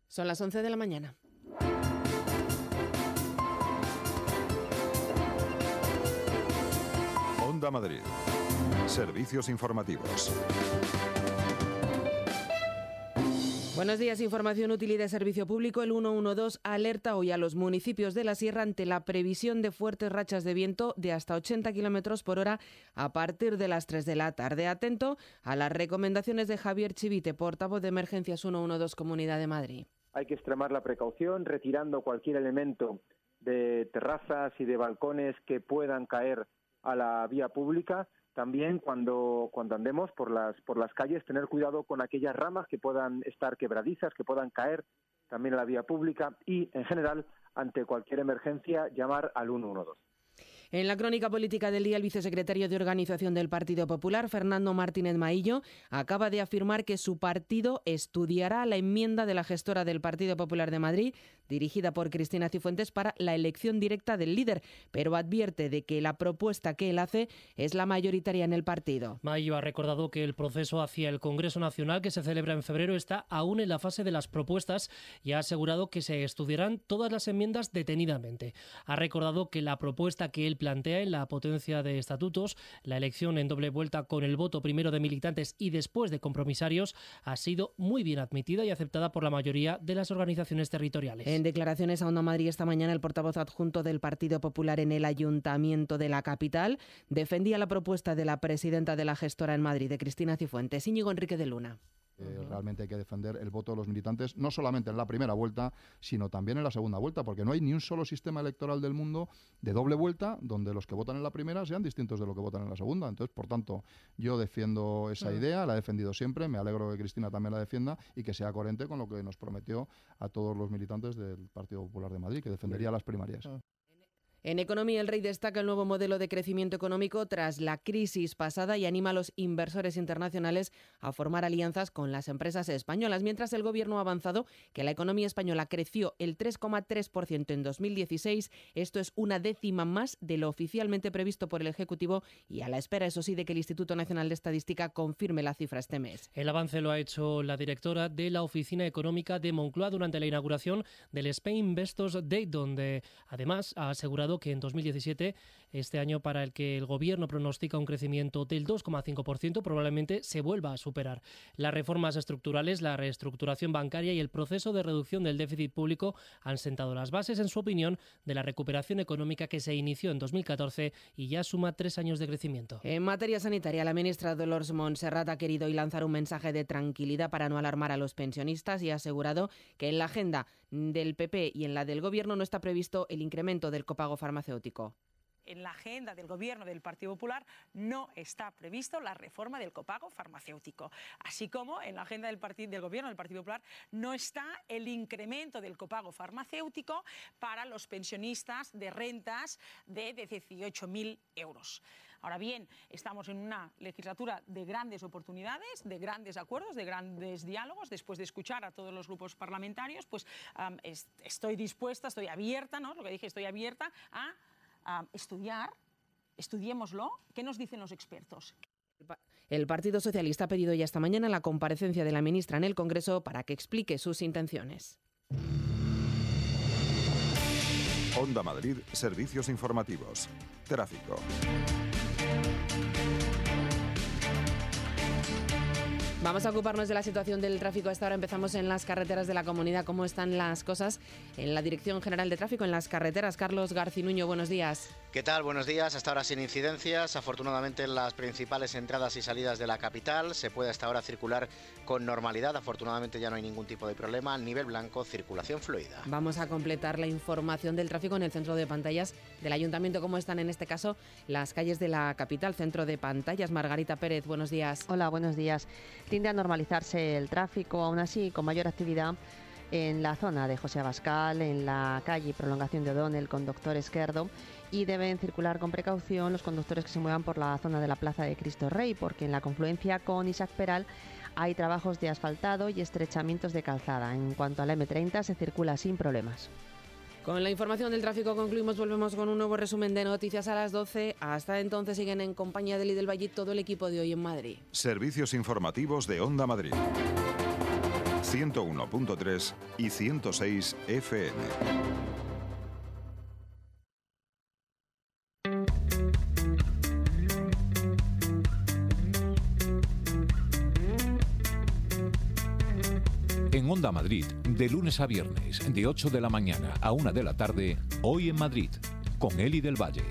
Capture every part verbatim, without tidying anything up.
Son las once de la mañana. Onda Madrid. Servicios informativos. Buenos días. Información útil y de servicio público. El ciento doce alerta hoy a los municipios de la Sierra ante la previsión de fuertes rachas de viento de hasta ochenta kilómetros por hora a partir de las tres de la tarde. Atento a las recomendaciones de Javier Chivite, portavoz de Emergencias ciento doce Comunidad de Madrid. Hay que extremar la precaución, retirando cualquier elemento de terrazas y de balcones que puedan caer a la vía pública. También cuando, cuando andemos por las, por las calles, tener cuidado con aquellas ramas que puedan estar quebradizas, que puedan caer también a la vía pública y, en general, ante cualquier emergencia, llamar al ciento doce. En la crónica política del día, el vicesecretario de Organización del Partido Popular, Fernando Martínez Maillo, acaba de afirmar que su partido estudiará la enmienda de la gestora del Partido Popular de Madrid, dirigida por Cristina Cifuentes, para la elección directa del líder, pero advierte de que la propuesta que él hace es la mayoritaria en el partido. Maillo ha recordado que el proceso hacia el Congreso Nacional, que se celebra en febrero, está aún en la fase de las propuestas y ha asegurado que se estudiarán todas las enmiendas detenidamente. Ha recordado que la propuesta que él plantea en la potencia de estatutos, la elección en doble vuelta con el voto primero de militantes y después de compromisarios, ha sido muy bien admitida y aceptada por la mayoría de las organizaciones territoriales. En declaraciones a Onda Madrid esta mañana, el portavoz adjunto del Partido Popular en el Ayuntamiento de la capital defendía la propuesta de la presidenta de la gestora en Madrid, de Cristina Cifuentes. Íñigo Enrique de Luna. Eh, realmente hay que defender el voto de los militantes, no solamente en la primera vuelta, sino también en la segunda vuelta, porque no hay ni un solo sistema electoral del mundo de doble vuelta donde los que votan en la primera sean distintos de los que votan en la segunda. Entonces, por tanto, yo defiendo esa idea, la he defendido siempre, me alegro que Cristina también la defienda y que sea coherente con lo que nos prometió a todos los militantes del Partido Popular de Madrid, que defendería las primarias. En economía, el Rey destaca el nuevo modelo de crecimiento económico tras la crisis pasada y anima a los inversores internacionales a formar alianzas con las empresas españolas, mientras el Gobierno ha avanzado que la economía española creció el tres coma tres por ciento en dos mil dieciséis. Esto es una décima más de lo oficialmente previsto por el Ejecutivo y a la espera, eso sí, de que el Instituto Nacional de Estadística confirme la cifra este mes. El avance lo ha hecho la directora de la Oficina Económica de Moncloa durante la inauguración del Spain Investors Day, donde además ha asegurado que en dos mil diecisiete, este año para el que el Gobierno pronostica un crecimiento del dos coma cinco por ciento, probablemente se vuelva a superar. Las reformas estructurales, la reestructuración bancaria y el proceso de reducción del déficit público han sentado las bases, en su opinión, de la recuperación económica que se inició en dos mil catorce y ya suma tres años de crecimiento. En materia sanitaria, la ministra Dolors Montserrat ha querido hoy lanzar un mensaje de tranquilidad para no alarmar a los pensionistas y ha asegurado que en la agenda del P P y en la del Gobierno no está previsto el incremento del copago farmacéutico. En la agenda del Gobierno del Partido Popular no está previsto la reforma del copago farmacéutico, así como en la agenda del, partido, del Gobierno del Partido Popular no está el incremento del copago farmacéutico para los pensionistas de rentas de dieciocho mil euros. Ahora bien, estamos en una legislatura de grandes oportunidades, de grandes acuerdos, de grandes diálogos. Después de escuchar a todos los grupos parlamentarios, pues um, es, estoy dispuesta, estoy abierta, ¿no? Lo que dije, estoy abierta a um, estudiar, estudiémoslo. ¿Qué nos dicen los expertos? El Partido Socialista ha pedido ya esta mañana la comparecencia de la ministra en el Congreso para que explique sus intenciones. Onda Madrid, servicios informativos. Tráfico. Vamos a ocuparnos de la situación del tráfico. Hasta ahora empezamos en las carreteras de la comunidad. ¿Cómo están las cosas en la Dirección General de Tráfico, en las carreteras? Carlos Garcinuño, buenos días. ¿Qué tal? Buenos días. Hasta ahora sin incidencias. Afortunadamente en las principales entradas y salidas de la capital se puede hasta ahora circular con normalidad. Afortunadamente ya no hay ningún tipo de problema. Nivel blanco, circulación fluida. Vamos a completar la información del tráfico en el centro de pantallas del Ayuntamiento. ¿Cómo están en este caso las calles de la capital? Centro de pantallas. Margarita Pérez, buenos días. Hola, buenos días. Tiende a normalizarse el tráfico, aún así con mayor actividad en la zona de José Abascal, en la calle Prolongación de O'Donnell con Doctor Esquerdo, y deben circular con precaución los conductores que se muevan por la zona de la Plaza de Cristo Rey, porque en la confluencia con Isaac Peral hay trabajos de asfaltado y estrechamientos de calzada. En cuanto a la eme treinta, se circula sin problemas. Con la información del tráfico concluimos, volvemos con un nuevo resumen de noticias a las doce. Hasta entonces siguen en compañía de Lidl Valle todo el equipo de Hoy en Madrid. Servicios informativos de Onda Madrid. ciento uno punto tres y ciento seis F M. En Onda Madrid, de lunes a viernes, de ocho de la mañana a una de la tarde, Hoy en Madrid, con Eli del Valle.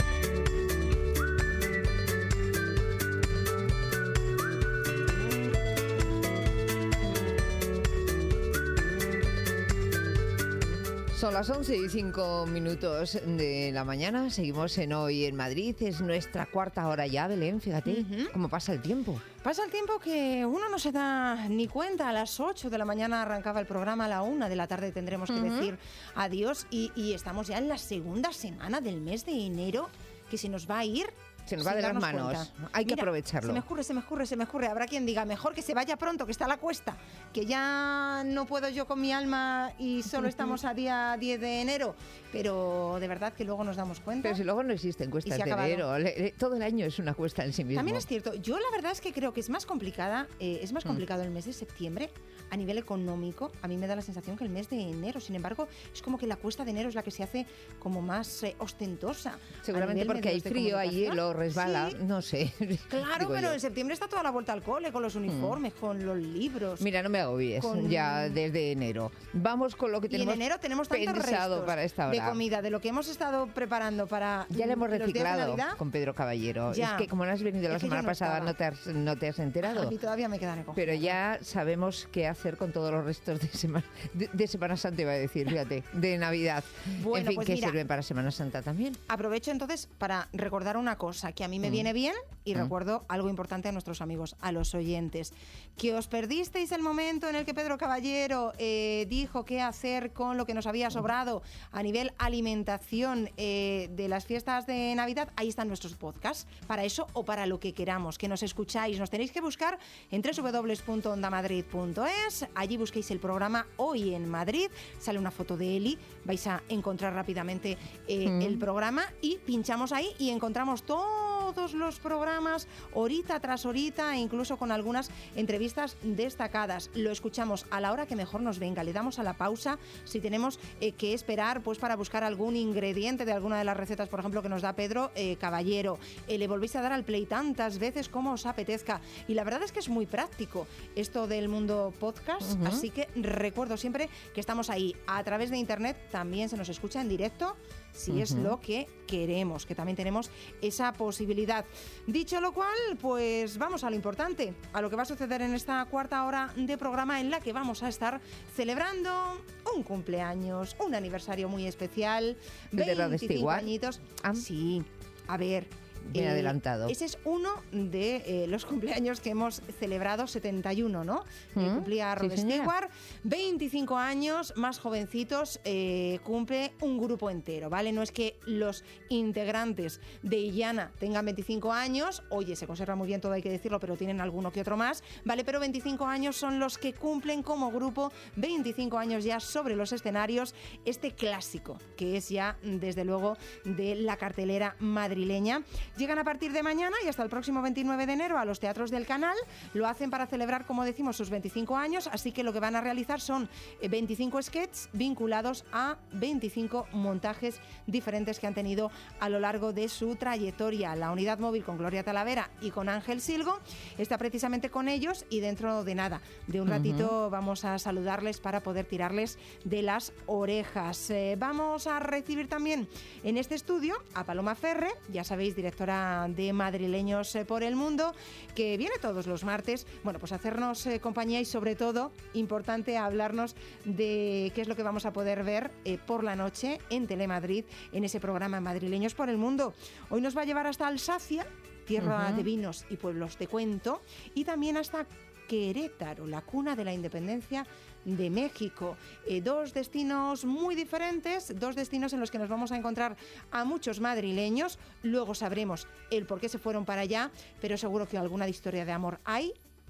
Son las once y cinco minutos de la mañana, seguimos en Hoy en Madrid, es nuestra cuarta hora ya, Belén, fíjate uh-huh. cómo pasa el tiempo. Pasa el tiempo que uno no se da ni cuenta. A las ocho de la mañana arrancaba el programa, a la una de la tarde tendremos que uh-huh. decir adiós y, y estamos ya en la segunda semana del mes de enero, que se nos va a ir. Se nos va de las manos, cuenta. Hay que Mira, aprovecharlo. Se me escurre, se me escurre, se me escurre. Habrá quien diga, mejor que se vaya pronto, que está a la cuesta, que ya no puedo yo con mi alma y solo estamos a día diez de enero. Pero de verdad que luego nos damos cuenta. Pero si luego no existen cuestas de enero, le, le, todo el año es una cuesta en sí mismo. También es cierto, yo la verdad es que creo que es más complicada, eh, es más complicado mm. el mes de septiembre a nivel económico. A mí me da la sensación que el mes de enero, sin embargo, es como que la cuesta de enero es la que se hace como más eh, ostentosa. Seguramente porque hay frío, hay hielo, resbala, sí. no sé. Claro, pero yo. En septiembre está toda la vuelta al cole, con los uniformes, mm. con los libros. Mira, no me agobies, con... ya desde enero. Vamos con lo que tenemos y en enero tenemos tantos pensado para esta hora. De comida, de lo que hemos estado preparando para ya le hemos reciclado con Pedro Caballero. Ya. Es que como no has venido la semana no pasada no te, has, no te has enterado. A mí todavía me quedan recogidas. Pero ya sabemos qué hacer con todos los restos de Semana, de, de Semana Santa, iba a decir, fíjate, de Navidad. Bueno, en fin, pues que mira, sirven para Semana Santa también. Aprovecho entonces para recordar una cosa que a mí me mm. viene bien y mm. recuerdo algo importante a nuestros amigos, a los oyentes. Que os perdisteis el momento en el que Pedro Caballero eh, dijo qué hacer con lo que nos había sobrado a nivel alimentación eh, de las fiestas de Navidad. Ahí están nuestros podcasts, para eso o para lo que queramos, que nos escucháis. Nos tenéis que buscar en doble u doble u doble u punto onda madrid punto es. Allí busquéis el programa Hoy en Madrid, sale una foto de Eli, vais a encontrar rápidamente eh, mm. el programa y pinchamos ahí y encontramos todos los programas, horita tras horita, e incluso con algunas entrevistas destacadas. Lo escuchamos a la hora que mejor nos venga, le damos a la pausa si tenemos eh, que esperar pues para buscar algún ingrediente de alguna de las recetas, por ejemplo, que nos da Pedro eh, Caballero. Eh, le volvéis a dar al play tantas veces como os apetezca. Y la verdad es que es muy práctico esto del mundo podcast, uh-huh. así que recuerdo siempre que estamos ahí a través de internet, también se nos escucha en directo si uh-huh. es lo que queremos, que también tenemos esa posibilidad. Dicho lo cual, pues vamos a lo importante, a lo que va a suceder en esta cuarta hora de programa, en la que vamos a estar celebrando un cumpleaños, un aniversario muy especial, veinticinco añitos. Ah. Sí, a ver... Bien eh, adelantado. Ese es uno de eh, los cumpleaños que hemos celebrado, setenta y uno, ¿no? ¿Mm? Eh, cumplía Rod sí, Stewart, veinticinco años, más jovencitos, eh, cumple un grupo entero, ¿vale? No es que los integrantes de Illana tengan veinticinco años, oye, se conserva muy bien todo, hay que decirlo, pero tienen alguno que otro más, ¿vale? Pero veinticinco años son los que cumplen como grupo, veinticinco años ya sobre los escenarios, este clásico, que es ya, desde luego, de la cartelera madrileña. Llegan a partir de mañana y hasta el próximo veintinueve de enero a los teatros del Canal. Lo hacen para celebrar, como decimos, sus veinticinco años, así que lo que van a realizar son veinticinco sketches vinculados a veinticinco montajes diferentes que han tenido a lo largo de su trayectoria. La unidad móvil con Gloria Talavera y con Ángel Silgo está precisamente con ellos y dentro de nada, de un ratito, uh-huh. vamos a saludarles para poder tirarles de las orejas. Eh, vamos a recibir también en este estudio a Paloma Ferre, ya sabéis, directora de Madrileños por el Mundo, que viene todos los martes, bueno, pues a hacernos eh, compañía y sobre todo, importante, a hablarnos de qué es lo que vamos a poder ver eh, por la noche en Telemadrid, en ese programa Madrileños por el Mundo. Hoy nos va a llevar hasta Alsacia, tierra uh-huh. de vinos y pueblos de cuento, y también hasta Querétaro, la cuna de la independencia de México. Eh, dos destinos muy diferentes, dos destinos en los que nos vamos a encontrar a muchos madrileños. Luego sabremos el por qué se fueron para allá, pero seguro que alguna de historia de amor hay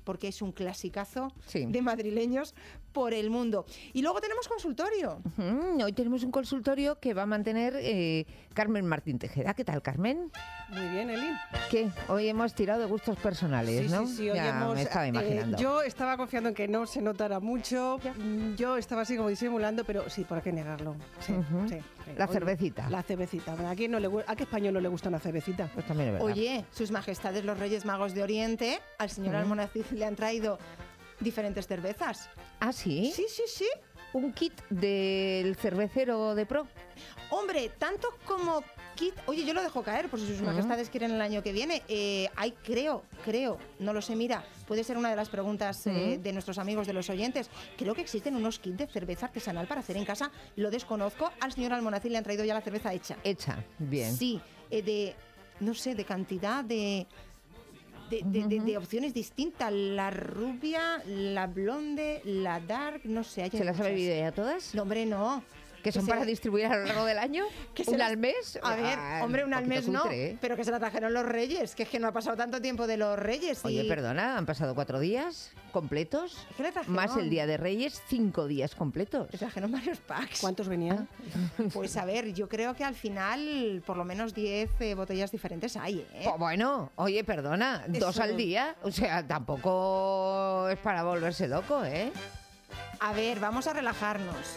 porque es un clasicazo Sí. de madrileños por el mundo. Y luego tenemos consultorio. Ujú, hoy tenemos un consultorio que va a mantener eh, Carmen Martín Tejeda. ¿Qué tal, Carmen? Muy bien, Eli. ¿Qué? Hoy hemos tirado de gustos personales, Sí, ¿no? sí, sí, hoy ya hemos, me estaba eh, imaginando. yo estaba confiando en que no se notara mucho. Mm, Yo estaba así como disimulando, pero sí, ¿por qué negarlo? Sí, Ujú. sí, sí. La Hoy- cervecita. La cervecita. ¿A quién no le gu- ¿A qué español no le gusta una cervecita? Pues también es verdad. Oye, sus majestades los Reyes Magos de Oriente, al señor Ujú. Almonacid le han traído diferentes cervezas. ¿Ah, sí? Sí, sí, sí. ¿Un kit del cervecero de Pro? Hombre, tanto como kit... Oye, yo lo dejo caer por si sus Ujú. majestades quieren el año que viene. Eh, hay, creo, creo, no lo sé, mira, puede ser una de las preguntas eh, Ujú. de nuestros amigos, de los oyentes. Creo que existen unos kits de cerveza artesanal para hacer en casa. Lo desconozco. Al señor Almonacid le han traído ya la cerveza hecha. Hecha, bien. Sí, eh, de, no sé, de cantidad, de... De, de- de- de opciones distintas, la rubia, la blonde, la dark, no sé. hay ¿Se las ha muchas. bebido ya todas? No, hombre, no. ¿Que son se- para distribuir a lo largo del año? que se ¿Un las- al mes? A ver, Ah, hombre, un al poquito mes no, cutre, ¿eh? pero que se la trajeron los Reyes, que es que no ha pasado tanto tiempo de los Reyes. y- Oye, perdona, han pasado cuatro días completos, ¿Qué le trajeron? más el Día de Reyes, cinco días completos. Le trajeron varios packs. ¿Cuántos venían? Pues a ver, yo creo que al final por lo menos diez eh, botellas diferentes hay, ¿eh? Pues bueno, oye, perdona, dos Eso- al día, o sea, tampoco es para volverse loco, ¿eh? A ver, vamos a relajarnos.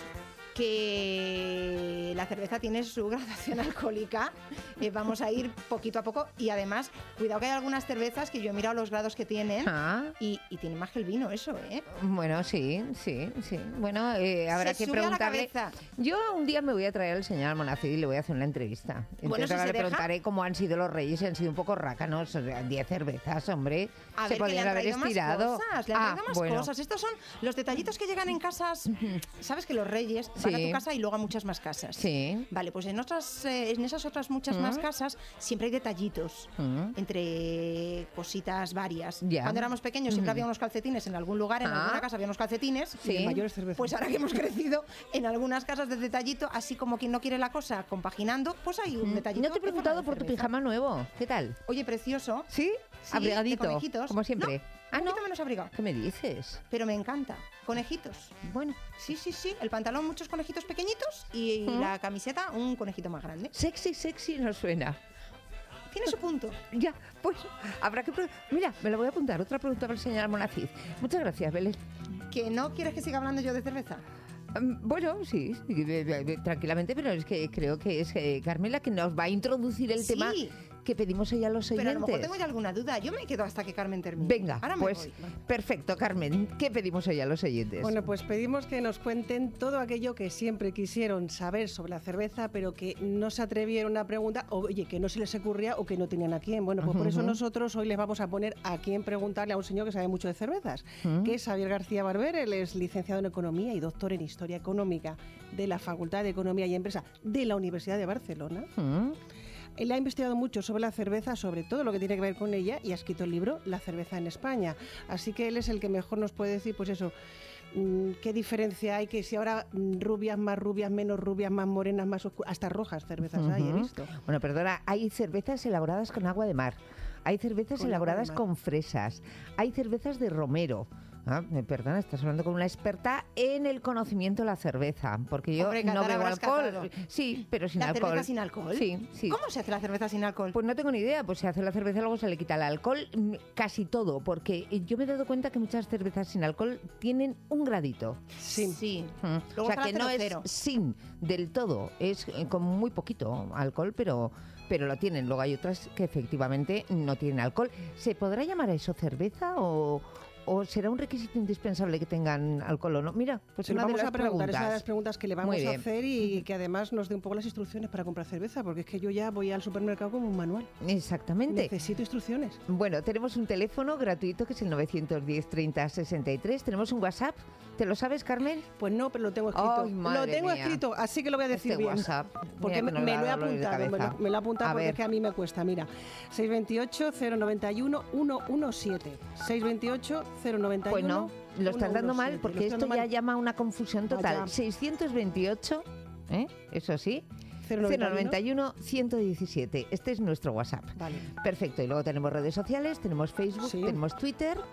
Que la cerveza tiene su gradación alcohólica. Eh, vamos a ir poquito a poco. Y además, cuidado que hay algunas cervezas que yo he mirado los grados que tienen Ah. y, y tienen más que el vino, eso, ¿eh? Bueno, sí, sí, sí. Bueno, eh, habrá Se que sube a la preguntarle. cabeza. Yo un día me voy a traer al señor Almonacid y le voy a hacer una entrevista. Entonces Bueno, si ahora se le deja. preguntaré cómo han sido los Reyes, si han sido un poco rácanos, o sea, diez cervezas, hombre. A se ver, que le podrían han haber traído más estirado. cosas, le han Ah, traído más bueno. cosas. Estos son los detallitos que llegan en casas. Sabes que los Reyes van a Sí. tu casa y luego a muchas más casas. Sí. Vale, pues en otras, eh, en esas otras muchas Mm. más casas siempre hay detallitos Mm. entre cositas varias. Ya. Cuando éramos pequeños siempre Mm. había unos calcetines en algún lugar, en Ah. alguna casa había unos calcetines. Sí. Y el mayor es cerveza. Pues ahora que hemos crecido, en algunas casas de detallito, así como quien no quiere la cosa, compaginando, pues hay un Mm. detallito. No te he en forma preguntado de por tu cerveza. pijama nuevo. ¿Qué tal? Oye, precioso. ¿Sí? Sí, Abrigadito, de conejitos. como siempre. No, Ah, un no. poquito menos abrigado. ¿Qué me dices? Pero me encanta. Conejitos. Bueno. Sí, sí, sí. El pantalón, muchos conejitos pequeñitos y, y ¿Mm? la camiseta, un conejito más grande. Sexy, sexy no suena. Tiene su punto. Ya, pues habrá que... pre- Mira, me lo voy a apuntar. Otra pregunta para el señor Almonacid. Muchas gracias, Belén. ¿Que no quieres que siga hablando yo de cerveza? Mm, Bueno, sí, sí, eh, eh, tranquilamente, pero es que creo que es eh, Carmela que nos va a introducir el Sí. tema que pedimos hoy a los Pero a lo oyentes. mejor tengo ya alguna duda. Yo me quedo hasta que Carmen termine. Venga, Ahora me pues voy. perfecto, Carmen. ¿Qué pedimos hoy a los oyentes? Bueno, pues pedimos que nos cuenten todo aquello que siempre quisieron saber sobre la cerveza, pero que no se atrevieron a preguntar, o, oye, que no se les ocurría o que no tenían a quién. Bueno, pues por eso Ujú. nosotros hoy les vamos a poner a quién preguntarle a un señor que sabe mucho de cervezas, Ujú. que es Xavier García Barber. Él es licenciado en Economía y doctor en Historia Económica de la Facultad de Economía y Empresa de la Universidad de Barcelona. Mm. Él ha investigado mucho sobre la cerveza, sobre todo lo que tiene que ver con ella, y ha escrito el libro La cerveza en España. Así que él es el que mejor nos puede decir, pues eso, mm, qué diferencia hay, que si ahora mm, rubias, más rubias, menos rubias, más morenas, más oscuras, hasta rojas cervezas hay, he Ujú. visto. Bueno, perdona, hay cervezas elaboradas con agua de mar, hay cervezas Con agua de elaboradas mar. con fresas, hay cervezas de romero. Ah, me perdona, estás hablando con una experta en el conocimiento de la cerveza, porque yo Hombre, no Catar, bebo habrás alcohol. catado. Sí, pero sin ¿La alcohol. cerveza sin alcohol? Sí, sí. ¿Cómo se hace la cerveza sin alcohol? Pues no tengo ni idea, pues se hace la cerveza y luego se le quita el alcohol, mm, casi todo, porque yo me he dado cuenta que muchas cervezas sin alcohol tienen un gradito. Sí. Sí. Mm. Luego O sea está la que no cero es cero. sin del todo, es eh, con muy poquito alcohol, pero, pero lo tienen. Luego hay otras que efectivamente no tienen alcohol. ¿Se podrá llamar a eso cerveza o, o será un requisito indispensable que tengan alcohol o no? Mira, pues Se lo una de vamos las a preguntar, es una de las preguntas. preguntas que le Muy vamos a bien. hacer y que además nos dé un poco las instrucciones para comprar cerveza, porque es que yo ya voy al supermercado como un manual. Exactamente. Necesito instrucciones. Bueno, tenemos un teléfono gratuito que es el novecientos diez treinta sesenta y tres. Tenemos un WhatsApp. ¿Te lo sabes, Carmen? Pues no, pero lo tengo escrito. Ay, madre lo tengo mía. escrito, así que lo voy a decir Este bien. WhatsApp, Porque mira que me, nos me da lo he dolores de apuntado, me lo, cabeza. me lo he apuntado A porque ver. es que a mí me cuesta. Mira, seis dos ocho, cero nueve uno, uno uno siete. seis dos ocho, cero nueve uno, Pues no, lo estás dando mal uno uno siete. porque Lo estoy esto dando ya mal. llama a una confusión total. Vaya. seiscientos veintiocho, ¿eh? Eso sí. cero cero noventa y uno. noventa y uno, ciento diecisiete. Este es nuestro WhatsApp. Vale. Perfecto. Y luego tenemos redes sociales, tenemos Facebook, Sí. tenemos Twitter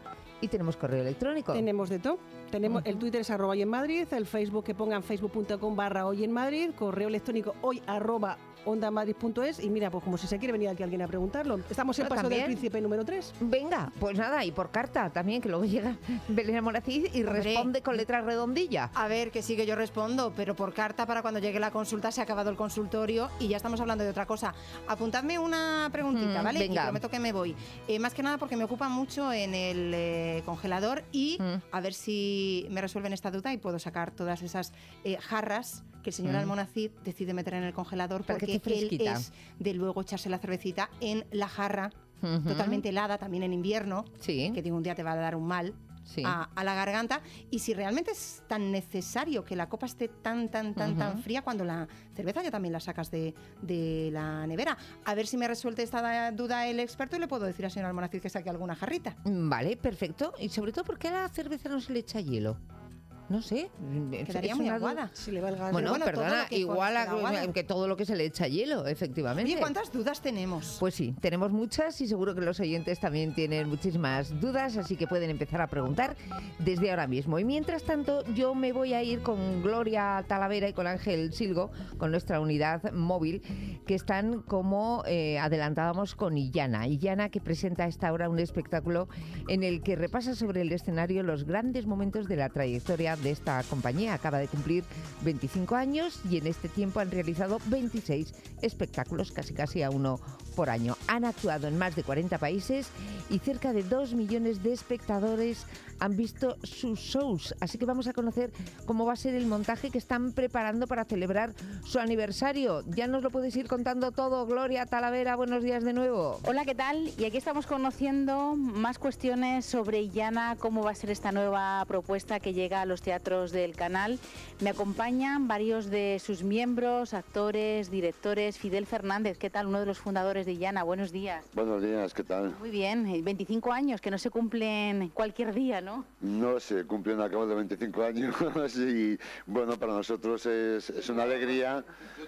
Y tenemos correo electrónico. Tenemos de todo. Tenemos Uh-huh. el Twitter es arroba hoy en Madrid, el Facebook que pongan facebook.com barra hoy en Madrid, correo electrónico hoy arroba ondamadrid punto es y mira, pues como si se quiere venir aquí alguien a preguntarlo. Estamos en No, Paso también. del Príncipe número tres. Venga, pues nada, y por carta también, que luego llega Belén Amoracid y Hombre. responde con letra redondilla. A ver, que sí que yo respondo, pero por carta para cuando llegue la consulta se ha acabado el consultorio y ya estamos hablando de otra cosa. Apuntadme una preguntita, Mm, ¿vale? venga. Y prometo que me voy. Eh, más que nada porque me ocupa mucho en el eh, congelador y Mm. a ver si me resuelven esta duda y puedo sacar todas esas eh, jarras que el señor Mm. Almonacid decide meter en el congelador Para que porque esté él fresquita. es de luego echarse la cervecita en la jarra Ujú. totalmente helada, también en invierno, Sí. que digo un día te va a dar un mal. Sí. A, a la garganta, y si realmente es tan necesario que la copa esté tan, tan, tan, Ujú. tan fría, cuando la cerveza ya también la sacas de, de la nevera. A ver si me resuelve esta duda el experto y le puedo decir al señor Almonacid que saque alguna jarrita. Vale, perfecto. Y sobre todo, ¿por qué a la cerveza no se le echa hielo? No sé. es- Quedaría es muy una duda. aguada. Si le va el gas. Bueno, Pero bueno, todo perdona, lo que igual queda a- aguada. que todo lo que se le echa hielo, efectivamente. Oye, ¿cuántas dudas tenemos? Pues sí, tenemos muchas y seguro que los oyentes también tienen muchísimas dudas, así que pueden empezar a preguntar desde ahora mismo. Y mientras tanto, yo me voy a ir con Gloria Talavera y con Ángel Silgo, con nuestra unidad móvil, que están como eh, adelantábamos con Illana. Illana, que presenta a esta hora un espectáculo en el que repasa sobre el escenario los grandes momentos de la trayectoria de esta compañía. Acaba de cumplir veinticinco años y en este tiempo han realizado veintiséis espectáculos, casi casi a uno por año. Han actuado en más de cuarenta países y cerca de dos millones de espectadores han visto sus shows. Así que vamos a conocer cómo va a ser el montaje que están preparando para celebrar su aniversario. Ya nos lo puedes ir contando todo. Gloria Talavera, buenos días de nuevo. Hola, ¿qué tal? Y aquí estamos conociendo más cuestiones sobre Illana, cómo va a ser esta nueva propuesta que llega a los teatros del canal. Me acompañan varios de sus miembros, actores, directores. Fidel Fernández, ¿qué tal? Uno de los fundadores de Illana. Buenos días. Buenos días, ¿qué tal? Muy bien, veinticinco años, que no se cumplen cualquier día, ¿no? No se cumplen a cabo de veinticinco años y bueno, para nosotros es, es una alegría.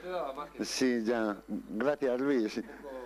Sí, ya. Gracias, Luis.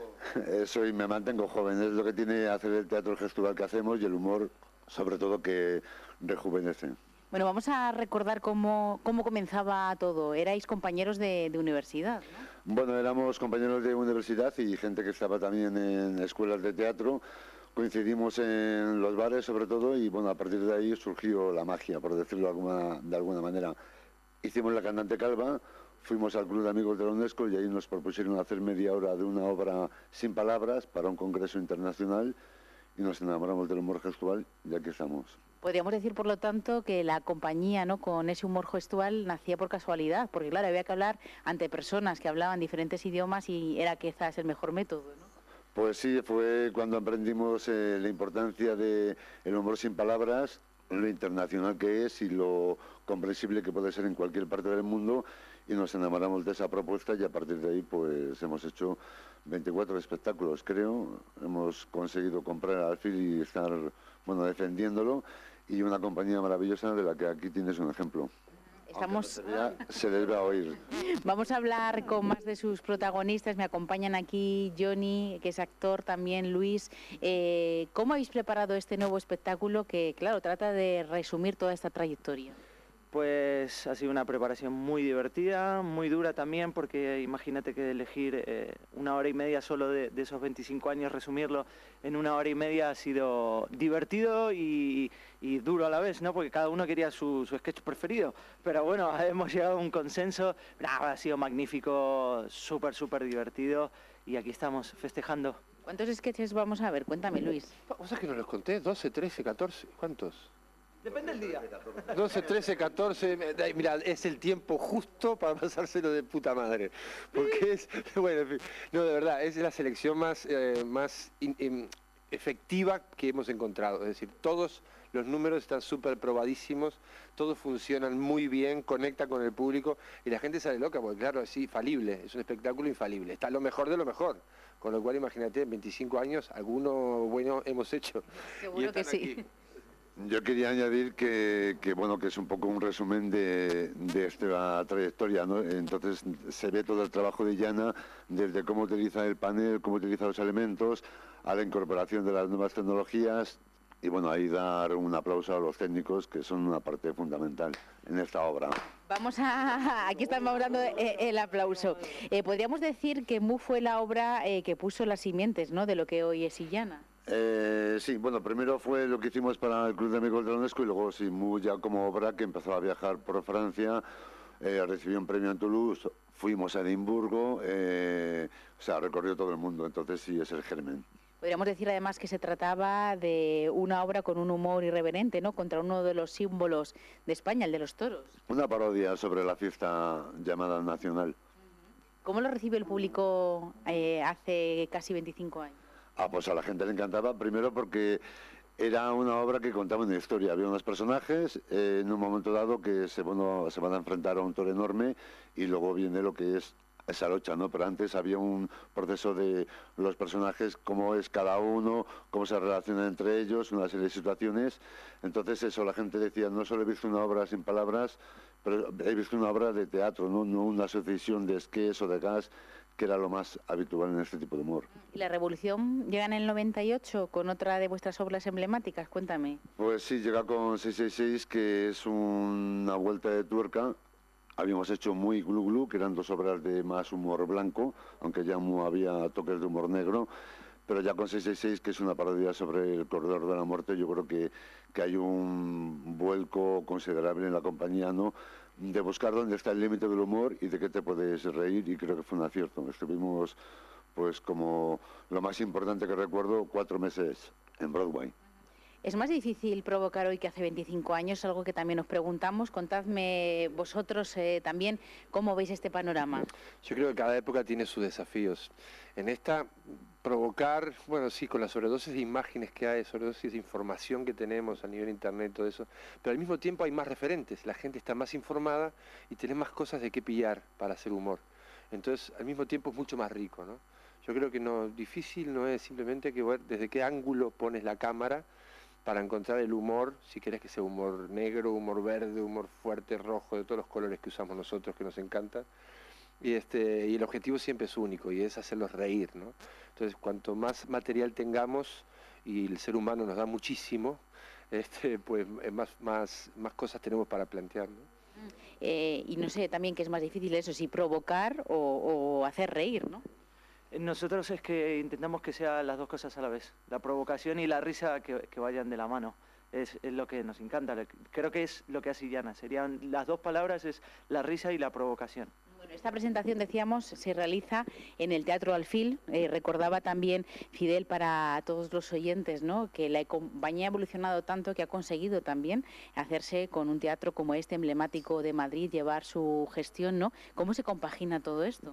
Eh, Soy, me mantengo joven, es lo que tiene hacer el teatro gestual que hacemos y el humor, sobre todo, que rejuvenece. Bueno, vamos a recordar cómo, cómo comenzaba todo. Erais compañeros de, de universidad, ¿no? Bueno, éramos compañeros de universidad y gente que estaba también en escuelas de teatro. Coincidimos en los bares, sobre todo, y bueno, a partir de ahí surgió la magia, por decirlo de alguna, de alguna manera. Hicimos La Cantante Calva, fuimos al Club de Amigos de la UNESCO y ahí nos propusieron hacer media hora de una obra sin palabras para un congreso internacional y nos enamoramos del humor gestual y aquí estamos. Podríamos decir, por lo tanto, que la compañía, ¿no?, con ese humor gestual nacía por casualidad, porque claro, había que hablar ante personas que hablaban diferentes idiomas y era quizás el mejor método, ¿no? Pues sí, fue cuando aprendimos eh, la importancia del humor sin palabras, lo internacional que es y lo comprensible que puede ser en cualquier parte del mundo, y nos enamoramos de esa propuesta y a partir de ahí pues hemos hecho veinticuatro espectáculos, creo. Hemos conseguido comprar Alfil y estar, bueno, defendiéndolo, y una compañía maravillosa de la que aquí tienes un ejemplo. Estamos... Ya se les va a oír. Vamos a hablar con más de sus protagonistas. Me acompañan aquí Johnny, que es actor, también Luis. Eh, ¿Cómo habéis preparado este nuevo espectáculo que, claro, trata de resumir toda esta trayectoria? Pues ha sido una preparación muy divertida, muy dura también, porque imagínate que elegir eh, una hora y media solo de, de esos veinticinco años, resumirlo en una hora y media ha sido divertido y, y duro a la vez, ¿no? Porque cada uno quería su, su sketch preferido. Pero bueno, hemos llegado a un consenso. Nah, ha sido magnífico, súper, súper divertido y aquí estamos festejando. ¿Cuántos sketches vamos a ver? Cuéntame, Luis. O sea que no los conté, doce, trece, catorce, ¿cuántos? Depende del día. doce, trece, catorce, mira, es el tiempo justo para pasárselo de puta madre. Porque es, bueno, en fin, no, de verdad, es la selección más, eh, más in, in, efectiva que hemos encontrado. Es decir, todos los números están súper probadísimos, todos funcionan muy bien, conecta con el público y la gente sale loca, porque claro, es infalible, es un espectáculo infalible. Está lo mejor de lo mejor. Con lo cual, imagínate, en veinticinco años, alguno bueno hemos hecho. Seguro que sí. Aquí. Yo quería añadir que, que bueno que es un poco un resumen de, de esta trayectoria, ¿no? Entonces se ve todo el trabajo de Illana, desde cómo utiliza el panel, cómo utiliza los elementos, a la incorporación de las nuevas tecnologías, y bueno, ahí dar un aplauso a los técnicos que son una parte fundamental en esta obra. Vamos a... Aquí estamos dando el aplauso. Eh, podríamos decir que Mu fue la obra eh, que puso las simientes, ¿no?, de lo que hoy es Illana. Eh, sí, bueno, primero fue lo que hicimos para el Club de Amigos de la UNESCO y luego sí, Mu ya como obra que empezó a viajar por Francia, eh, recibió un premio en Toulouse, fuimos a Edimburgo, eh, o sea, recorrió todo el mundo, entonces sí es el germen. Podríamos decir además que se trataba de una obra con un humor irreverente, ¿no?, contra uno de los símbolos de España, el de los toros. Una parodia sobre la fiesta llamada nacional. ¿Cómo lo recibe el público eh, hace casi veinticinco años? Ah, pues a la gente le encantaba, primero porque era una obra que contaba una historia. Había unos personajes eh, en un momento dado que se, bueno, se van a enfrentar a un toro enorme y luego viene lo que es esa lucha, ¿no? Pero antes había un proceso de los personajes, cómo es cada uno, cómo se relacionan entre ellos, una serie de situaciones. Entonces eso, la gente decía, no solo he visto una obra sin palabras, pero he visto una obra de teatro, no, no una sucesión de esquís o de gas, que era lo más habitual en este tipo de humor. ¿Y la Revolución llega en el noventa y ocho con otra de vuestras obras emblemáticas? Cuéntame. Pues sí, llega con seiscientos sesenta y seis, que es una vuelta de tuerca. Habíamos hecho Muy Glu Glu, que eran dos obras de más humor blanco, aunque ya había toques de humor negro, pero ya con seiscientos sesenta y seis, que es una parodia sobre el corredor de la muerte, yo creo que, que hay un vuelco considerable en la compañía, ¿no?, de buscar dónde está el límite del humor y de qué te puedes reír, y creo que fue un acierto. Estuvimos, pues como lo más importante que recuerdo, cuatro meses en Broadway. ¿Es más difícil provocar hoy que hace veinticinco años? Algo que también nos preguntamos. Contadme vosotros eh, también cómo veis este panorama. Yo creo que cada época tiene sus desafíos. En esta, provocar, bueno, sí, con la sobredosis de imágenes que hay, sobredosis de información que tenemos a nivel internet, todo eso, pero al mismo tiempo hay más referentes, la gente está más informada y tiene más cosas de qué pillar para hacer humor. Entonces, al mismo tiempo es mucho más rico, ¿no? Yo creo que no, difícil no es simplemente que ver desde qué ángulo pones la cámara para encontrar el humor, si querés que sea humor negro, humor verde, humor fuerte, rojo, de todos los colores que usamos nosotros, que nos encanta. Y, este, y el objetivo siempre es único, y es hacerlos reír, ¿no? Entonces, cuanto más material tengamos, y el ser humano nos da muchísimo, este, pues más, más, más cosas tenemos para plantear, ¿no? Eh, y no sé también qué es más difícil eso, si provocar o, o hacer reír, ¿no? Nosotros es que intentamos que sean las dos cosas a la vez, la provocación y la risa que, que vayan de la mano. Es, es lo que nos encanta, creo que es lo que hace Illana, serían las dos palabras, es la risa y la provocación. Bueno, esta presentación, decíamos, se realiza en el Teatro Alfil. Eh, recordaba también Fidel para todos los oyentes, ¿no?, que la compañía ha evolucionado tanto que ha conseguido también hacerse con un teatro como este emblemático de Madrid, llevar su gestión, ¿no? ¿Cómo se compagina todo esto?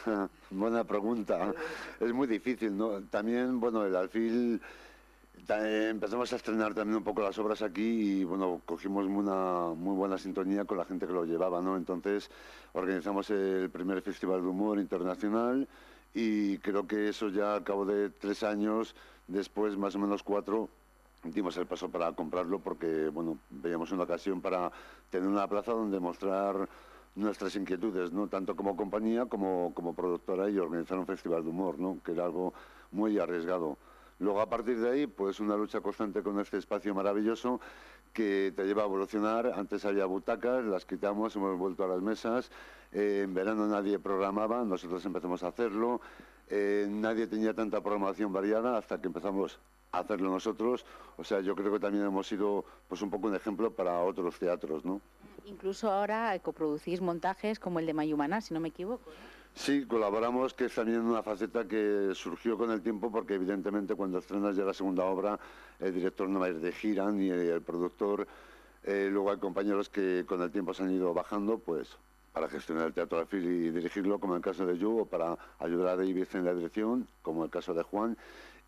Buena pregunta. Es muy difícil, ¿no? También, bueno, el Alfil, empezamos a estrenar también un poco las obras aquí y, bueno, cogimos una muy buena sintonía con la gente que lo llevaba, ¿no? Entonces, organizamos el primer Festival de Humor Internacional y creo que eso ya al cabo de tres años, después más o menos cuatro, dimos el paso para comprarlo porque, bueno, veíamos una ocasión para tener una plaza donde mostrar nuestras inquietudes, ¿no?, tanto como compañía como, como productora, y organizar un festival de humor, ¿no?, que era algo muy arriesgado. Luego, a partir de ahí, pues una lucha constante con este espacio maravilloso que te lleva a evolucionar. Antes había butacas, las quitamos, hemos vuelto a las mesas. Eh, en verano nadie programaba, nosotros empezamos a hacerlo. Eh, nadie tenía tanta programación variada hasta que empezamos a hacerlo nosotros. O sea, yo creo que también hemos sido, pues, un poco un ejemplo para otros teatros, ¿no? Incluso ahora coproducís montajes como el de Mayumaná, si no me equivoco, ¿no? Sí, colaboramos, que es también una faceta que surgió con el tiempo, porque evidentemente cuando estrenas ya la segunda obra, el director no va a ir de gira, ni el productor. Eh, luego hay compañeros que con el tiempo se han ido bajando, pues, para gestionar el Teatro Alfil y dirigirlo, como en el caso de Yu, o para ayudar a David en la dirección, como el caso de Juan.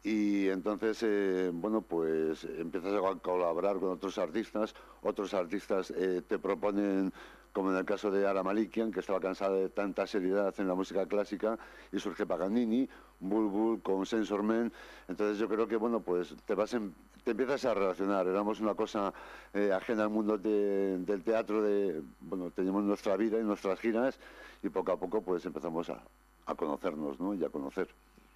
Y entonces, eh, bueno, pues empiezas a colaborar con otros artistas, otros artistas eh, te proponen, como en el caso de Ara Malikian, que estaba cansada de tanta seriedad en la música clásica, y surge Paganini, Bulbul con Sensor Man. Entonces yo creo que, bueno, pues te vas en, te empiezas a relacionar. Éramos una cosa eh, ajena al mundo de, del teatro, de, bueno, teníamos nuestra vida y nuestras giras, y poco a poco pues empezamos a, a conocernos, ¿no?, y a conocer.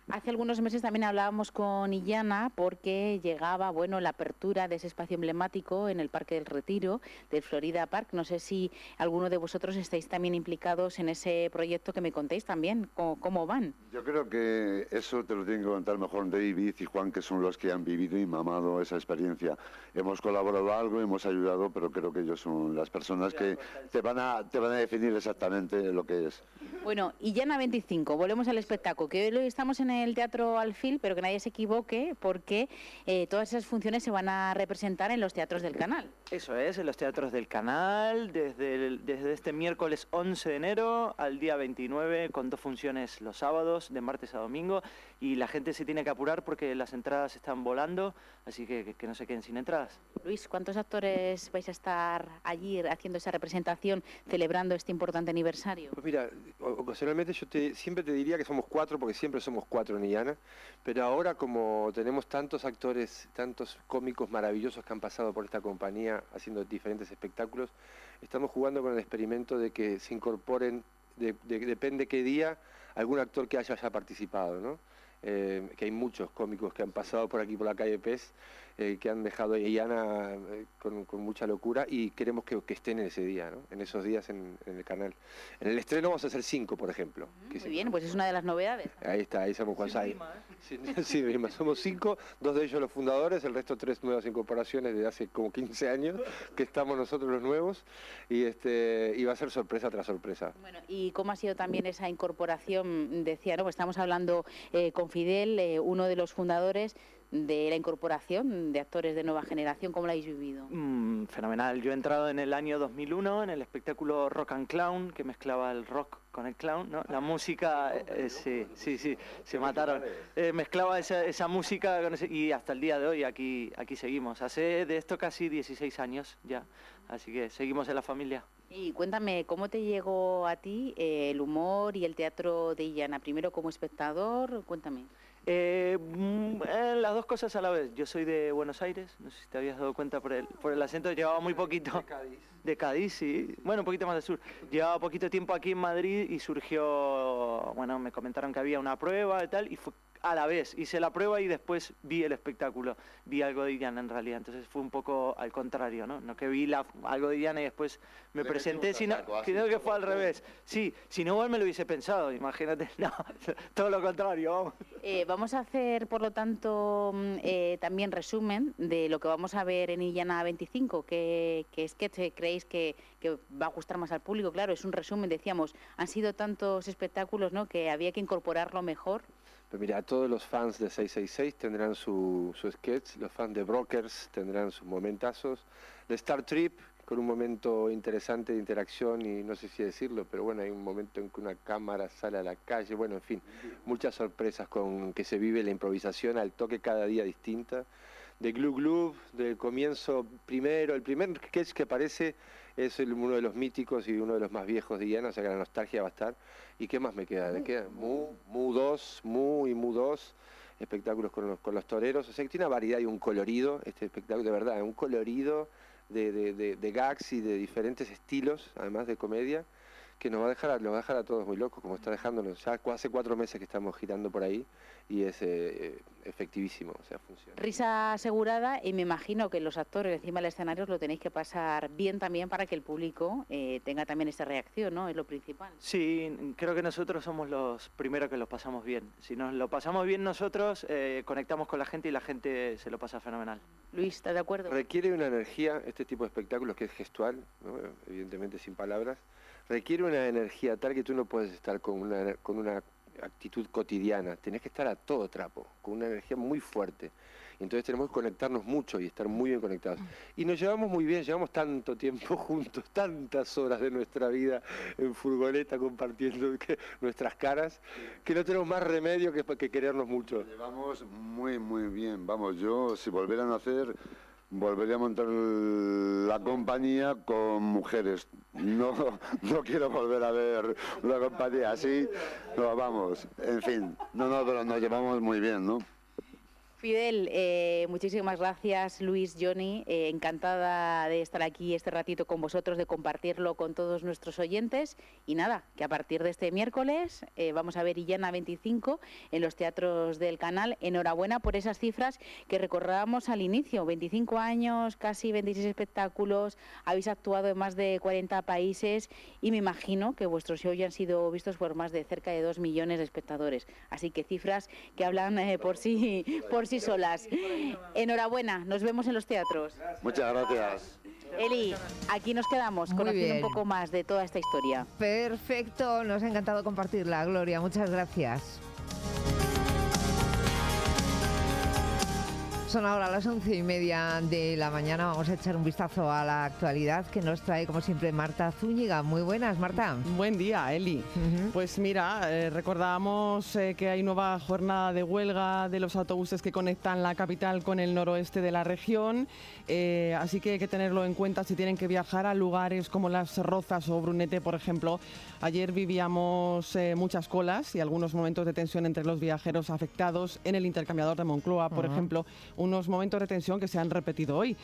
Hace algunos meses también hablábamos con Illana porque llegaba, bueno, la apertura de ese espacio emblemático en el Parque del Retiro, del Florida Park. No sé si alguno de vosotros estáis también implicados en ese proyecto, que me contéis también cómo, cómo van. Yo creo que eso te lo tienen que contar mejor David y Juan, que son los que han vivido y mamado esa experiencia. Hemos colaborado algo, hemos ayudado, pero creo que ellos son las personas que te van a, te van a definir exactamente lo que es. Bueno, Illana veinticinco, volvemos al espectáculo, que hoy estamos en el Teatro Alfil, pero que nadie se equivoque porque eh, todas esas funciones se van a representar en los teatros del canal. Eso es, en los teatros del canal, desde, el, desde este miércoles once de enero al día veintinueve, con dos funciones los sábados, de martes a domingo, y la gente se tiene que apurar porque las entradas están volando, así que, que, que no se queden sin entradas. Luis, ¿cuántos actores vais a estar allí haciendo esa representación, celebrando este importante aniversario? Pues mira, ocasionalmente yo te, siempre te diría que somos cuatro, porque siempre somos cuatro en Illana, pero ahora como tenemos tantos actores, tantos cómicos maravillosos que han pasado por esta compañía haciendo diferentes espectáculos, estamos jugando con el experimento de que se incorporen, de, de, depende qué día, algún actor que haya ya participado, ¿no? Eh, que hay muchos cómicos que han pasado por aquí por la calle Pez, eh, que han dejado a Illana eh, con, con mucha locura, y queremos que, que estén en ese día, ¿no? En esos días en, en el canal. En el estreno vamos a hacer cinco, por ejemplo. Mm, muy bien, pues es una de las novedades. Ahí está, ahí somos Juan Sai. Sí, sí, rima. Somos cinco, dos de ellos los fundadores, el resto tres nuevas incorporaciones desde hace como quince años, que estamos nosotros los nuevos, y, este, y va a ser sorpresa tras sorpresa. Bueno, ¿y cómo ha sido también esa incorporación? Decía, ¿no? Pues estamos hablando eh, con Fidel, eh, uno de los fundadores de la incorporación de actores de nueva generación. ¿Cómo lo habéis vivido? Mm, fenomenal. Yo he entrado en el año dos mil uno en el espectáculo Rock and Clown, que mezclaba el rock con el clown, ¿no? La música, eh, sí, sí, sí, se mataron. Eh, mezclaba esa, esa música con ese, y hasta el día de hoy aquí, aquí seguimos. Hace de esto casi dieciséis años ya, así que seguimos en la familia. Y cuéntame, ¿cómo te llegó a ti eh, el humor y el teatro de Illana? Primero como espectador, cuéntame. Eh, eh, las dos cosas a la vez. Yo soy de Buenos Aires, no sé si te habías dado cuenta por el, por el acento, llevaba muy poquito. De Cádiz. De Cádiz, sí. Bueno, un poquito más del sur. Llevaba poquito tiempo aquí en Madrid y surgió, bueno, me comentaron que había una prueba y tal, y fue a la vez. Hice la prueba y después vi el espectáculo. Vi algo de Illana en realidad. Entonces fue un poco al contrario, ¿no? No que vi la, algo de Illana y después me ¿De presenté, sino, sino que fue al revés. Sí, si no igual me lo hubiese pensado, imagínate. No, todo lo contrario, vamos. Eh, vamos a hacer, por lo tanto, eh, también resumen de lo que vamos a ver en Illana veinticinco. ¿Qué, qué sketch creéis que, que va a gustar más al público? Claro, es un resumen, decíamos, han sido tantos espectáculos, ¿no?, que había que incorporarlo mejor. Pero mira, todos los fans de seiscientos sesenta y seis tendrán su, su sketch, los fans de Brokers tendrán sus momentazos, de Star Trip, con un momento interesante de interacción, y no sé si decirlo, pero bueno, hay un momento en que una cámara sale a la calle, bueno, en fin, muchas sorpresas con que se vive la improvisación al toque cada día distinta. De Glu Glu, del comienzo primero, el primer sketch que aparece es el, uno de los míticos y uno de los más viejos de Illana, o sea que la nostalgia va a estar. ¿Y qué más me queda? ¿Me queda? Mu, Mu dos, Mu y Mu dos, espectáculos con los, con los toreros, o sea que tiene una variedad y un colorido, este espectáculo, de verdad, un colorido de, de, de, de gags y de diferentes estilos, además de comedia, que nos va a dejar a, nos va a dejar a todos muy locos, como está dejándonos. Ya hace cuatro meses que estamos girando por ahí y es eh, efectivísimo, o sea, funciona. Risa asegurada, y me imagino que los actores encima del escenario lo tenéis que pasar bien también para que el público eh, tenga también esta reacción, ¿no? Es lo principal. Sí, creo que nosotros somos los primeros que lo pasamos bien. Si nos lo pasamos bien nosotros, eh, conectamos con la gente y la gente se lo pasa fenomenal. Luis, ¿estás de acuerdo? Requiere una energía, este tipo de espectáculos que es gestual, ¿no? Evidentemente sin palabras, requiere una energía tal que tú no puedes estar con una, con una actitud cotidiana, tenés que estar a todo trapo, con una energía muy fuerte. Entonces tenemos que conectarnos mucho y estar muy bien conectados. Y nos llevamos muy bien, llevamos tanto tiempo juntos, tantas horas de nuestra vida en furgoneta compartiendo que, nuestras caras, que no tenemos más remedio que, que querernos mucho. Nos llevamos muy, muy bien. Vamos, yo, si volvieran a hacer, volvería a montar la compañía con mujeres. No, no quiero volver a ver una compañía así. No, vamos, en fin. No, no, pero nos llevamos muy bien, ¿no? Fidel, eh, muchísimas gracias, Luis, Johnny, eh, encantada de estar aquí este ratito con vosotros, de compartirlo con todos nuestros oyentes y nada, que a partir de este miércoles eh, vamos a ver Illana veinticinco en los teatros del Canal. Enhorabuena por esas cifras que recordábamos al inicio, veinticinco años, casi veintiséis espectáculos, habéis actuado en más de cuarenta países y me imagino que vuestros shows ya han sido vistos por más de cerca de dos millones de espectadores, así que cifras que hablan eh, por sí por sí solas. Enhorabuena, nos vemos en los teatros. Muchas gracias. Eli, aquí nos quedamos Muy conociendo bien. un poco más de toda esta historia. Perfecto, nos ha encantado compartirla, Gloria, muchas gracias. Son ahora las once y media de la mañana. Vamos a echar un vistazo a la actualidad que nos trae, como siempre, Marta Zúñiga. Muy buenas, Marta. Buen día, Eli. Uh-huh. Pues mira, eh, recordábamos eh, que hay nueva jornada de huelga de los autobuses que conectan la capital con el noroeste de la región. Eh, así que hay que tenerlo en cuenta si tienen que viajar a lugares como Las Rozas o Brunete, por ejemplo. Ayer vivíamos eh, muchas colas y algunos momentos de tensión entre los viajeros afectados en el intercambiador de Moncloa, por uh-huh. ejemplo. Unos momentos de tensión que se han repetido hoy.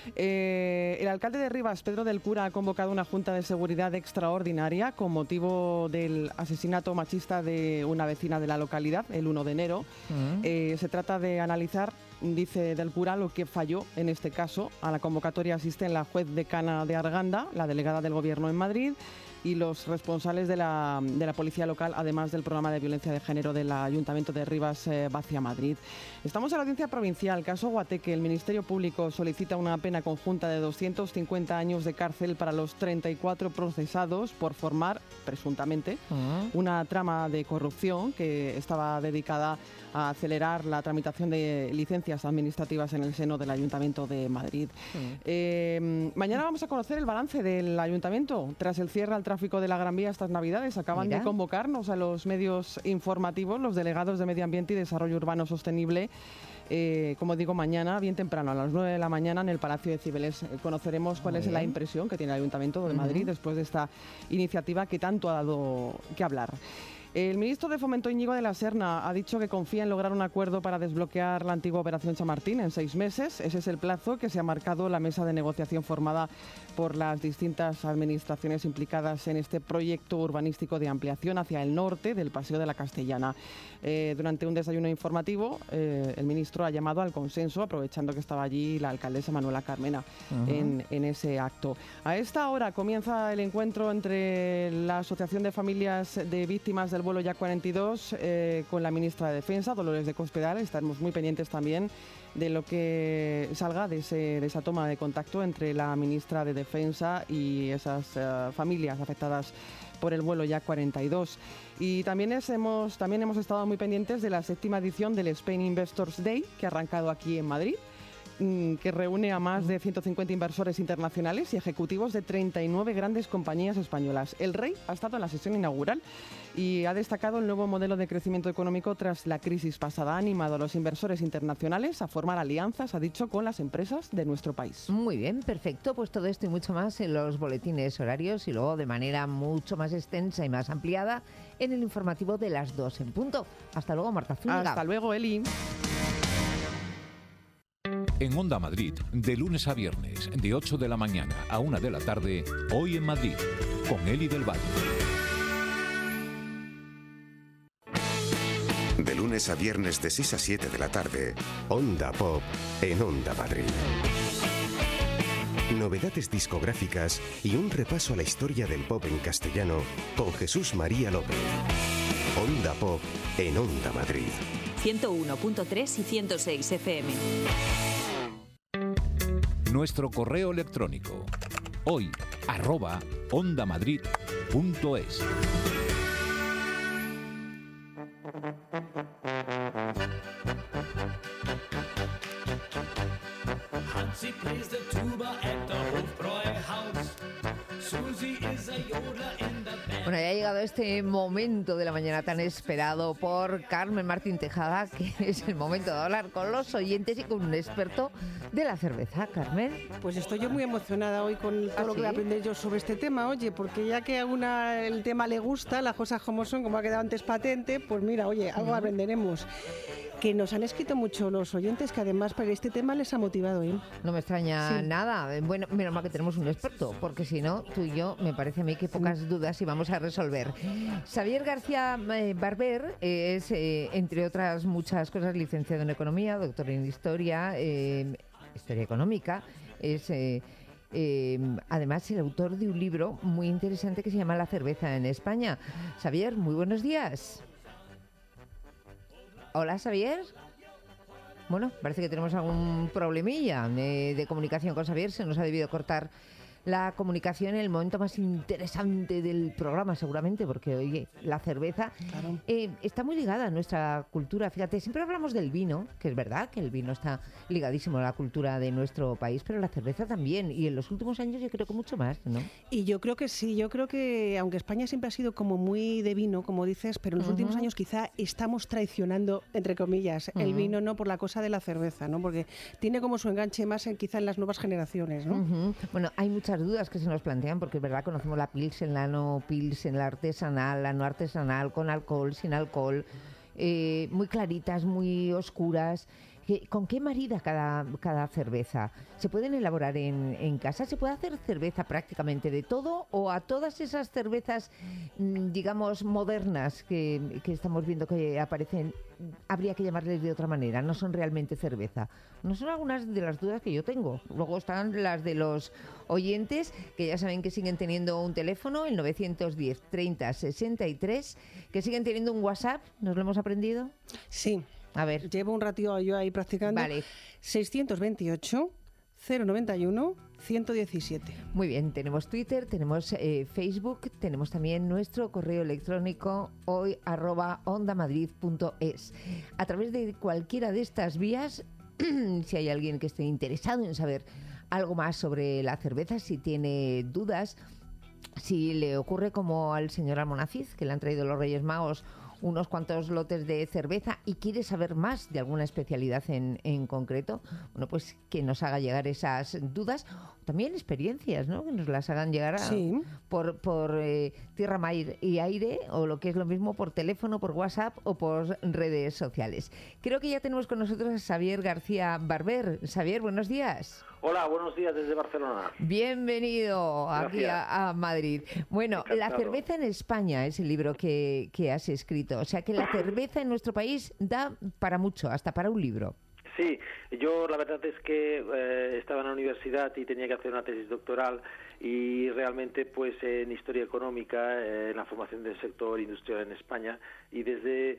Eh, el alcalde de Rivas, Pedro del Cura, ha convocado una junta de seguridad extraordinaria con motivo del asesinato machista de una vecina de la localidad el uno de enero. Uh-huh. Eh, se trata de analizar, dice del Cura, lo que falló en este caso. A la convocatoria asisten la juez decana de Arganda, la delegada del Gobierno en Madrid y los responsables de la, de la policía local, además del programa de violencia de género del Ayuntamiento de Rivas eh, Vacia Madrid. Estamos en la audiencia provincial, caso Guateque. El Ministerio Público solicita una pena conjunta de doscientos cincuenta años de cárcel para los treinta y cuatro procesados por formar, presuntamente, uh-huh. una trama de corrupción que estaba dedicada a acelerar la tramitación de licencias administrativas en el seno del Ayuntamiento de Madrid. Uh-huh. Eh, mañana vamos a conocer el balance del Ayuntamiento tras el cierre al tráfico de la Gran Vía estas Navidades. Acaban Mira. de convocarnos a los medios informativos los delegados de Medio Ambiente y Desarrollo Urbano Sostenible. Eh, como digo, mañana, bien temprano, a las nueve de la mañana, en el Palacio de Cibeles. Eh, conoceremos cuál Muy es bien. la impresión que tiene el Ayuntamiento de uh-huh. Madrid después de esta iniciativa que tanto ha dado que hablar. El ministro de Fomento, Íñigo de la Serna, ha dicho que confía en lograr un acuerdo para desbloquear la antigua Operación Chamartín en seis meses. Ese es el plazo que se ha marcado la mesa de negociación formada por las distintas administraciones implicadas en este proyecto urbanístico de ampliación hacia el norte del Paseo de la Castellana. Eh, durante un desayuno informativo, eh, el ministro ha llamado al consenso, aprovechando que estaba allí la alcaldesa Manuela Carmena uh-huh. en, en ese acto. A esta hora comienza el encuentro entre la Asociación de Familias de Víctimas del vuelo Ya cuarenta y dos eh, con la ministra de Defensa, Dolores de Cospedal. Estaremos muy pendientes también de lo que salga de, ese, de esa toma de contacto entre la ministra de Defensa y esas uh, familias afectadas por el vuelo Ya cuarenta y dos. Y también, es, hemos, también hemos estado muy pendientes de la séptima edición del Spain Investors Day, que ha arrancado aquí en Madrid, que reúne a más de ciento cincuenta inversores internacionales y ejecutivos de treinta y nueve grandes compañías españolas. El Rey ha estado en la sesión inaugural y ha destacado el nuevo modelo de crecimiento económico tras la crisis pasada. Ha animado a los inversores internacionales a formar alianzas, ha dicho, con las empresas de nuestro país. Muy bien, perfecto. Pues todo esto y mucho más en los boletines horarios y luego de manera mucho más extensa y más ampliada en el informativo de las dos en punto. Hasta luego, Marta Zúñiga. Hasta luego, Eli. En Onda Madrid, de lunes a viernes, de ocho de la mañana a una de la tarde, Hoy en Madrid, con Eli del Valle. De lunes a viernes de seis a siete de la tarde, Onda Pop en Onda Madrid. Novedades discográficas y un repaso a la historia del pop en castellano con Jesús María López. Onda Pop en Onda Madrid. ciento uno punto tres y ciento seis F M. Nuestro correo electrónico, hoy, arroba, ondamadrid.es. Hansi plays the tuba at the Hofbräuhaus. Susi is a yodeler in the band. Bueno, ya ha llegado este momento de la mañana tan esperado por Carmen Martín Tejada, que es el momento de hablar con los oyentes y con un experto de la cerveza. Carmen. Pues estoy yo muy emocionada hoy con todo ¿Ah, lo que sí? voy a aprender yo sobre este tema, oye, porque ya que a una el tema le gusta, las cosas como son, como ha quedado antes patente, pues mira, oye, algo uh-huh. aprenderemos. que nos han escrito mucho los oyentes, que además para este tema les ha motivado, ¿eh? No me extraña Sí. nada. Bueno, menos mal que tenemos un experto, porque si no, tú y yo, me parece a mí que pocas dudas íbamos a resolver. Xavier García eh, Barber es, eh, entre otras muchas cosas, licenciado en Economía, doctor en Historia, eh, Historia Económica. Es... Eh, Eh, además, el autor de un libro muy interesante que se llama La cerveza en España. Xavier, muy buenos días. Hola, Xavier. Bueno, parece que tenemos algún problemilla de, de comunicación con Xavier. Se nos ha debido cortar la comunicación en el momento más interesante del programa, seguramente, porque, oye, la cerveza Claro. eh, está muy ligada a nuestra cultura. Fíjate, siempre hablamos del vino, que es verdad que el vino está ligadísimo a la cultura de nuestro país, pero la cerveza también, y en los últimos años yo creo que mucho más, ¿no? Y yo creo que sí, yo creo que aunque España siempre ha sido como muy de vino, como dices, pero en los Ujú. últimos años quizá estamos traicionando, entre comillas, el Ujú. vino, ¿no? Por la cosa de la cerveza, ¿no? Porque tiene como su enganche más en quizá en las nuevas generaciones, ¿no? Ujú. Bueno, hay muchas dudas que se nos plantean, porque es verdad, conocemos la Pilsen, la no Pilsen, la artesanal, la no artesanal, con alcohol, sin alcohol, eh, muy claritas, muy oscuras. ¿Qué- ¿Con qué marida cada, cada cerveza? ¿Se pueden elaborar en, en casa? ¿Se puede hacer cerveza prácticamente de todo? ¿O a todas esas cervezas, mm, digamos, modernas que, que estamos viendo que aparecen, habría que llamarles de otra manera? No son realmente cerveza. No son algunas de las dudas que yo tengo. Luego están las de los oyentes, que ya saben que siguen teniendo un teléfono, el novecientos diez treinta sesenta y tres, que siguen teniendo un WhatsApp. ¿Nos lo hemos aprendido? Sí. A ver. Llevo un ratito yo ahí practicando. Vale. seiscientos veintiocho cero noventa y uno ciento diecisiete. Muy bien, tenemos Twitter, tenemos eh, Facebook, tenemos también nuestro correo electrónico hoy arroba ondamadrid punto es. A través de cualquiera de estas vías, si hay alguien que esté interesado en saber algo más sobre la cerveza, si tiene dudas, si le ocurre como al señor Almonaciz, que le han traído los Reyes Magos unos cuantos lotes de cerveza y quiere saber más de alguna especialidad en, en concreto, bueno, pues que nos haga llegar esas dudas, también experiencias, ¿no? Que nos las hagan llegar a- Sí. por, por eh, tierra, mar y aire, o lo que es lo mismo, por teléfono, por WhatsApp o por redes sociales. Creo que ya tenemos con nosotros a Xavier García Barber. Xavier, buenos días. Hola, buenos días desde Barcelona. Bienvenido aquí Gracias. a, a Madrid. Bueno, La Encantado. cerveza en España es el libro que, que has escrito. O sea que la cerveza en nuestro país da para mucho, hasta para un libro. Sí, yo la verdad es que eh, estaba en la universidad y tenía que hacer una tesis doctoral y realmente pues en historia económica, eh, en la formación del sector industrial en España y desde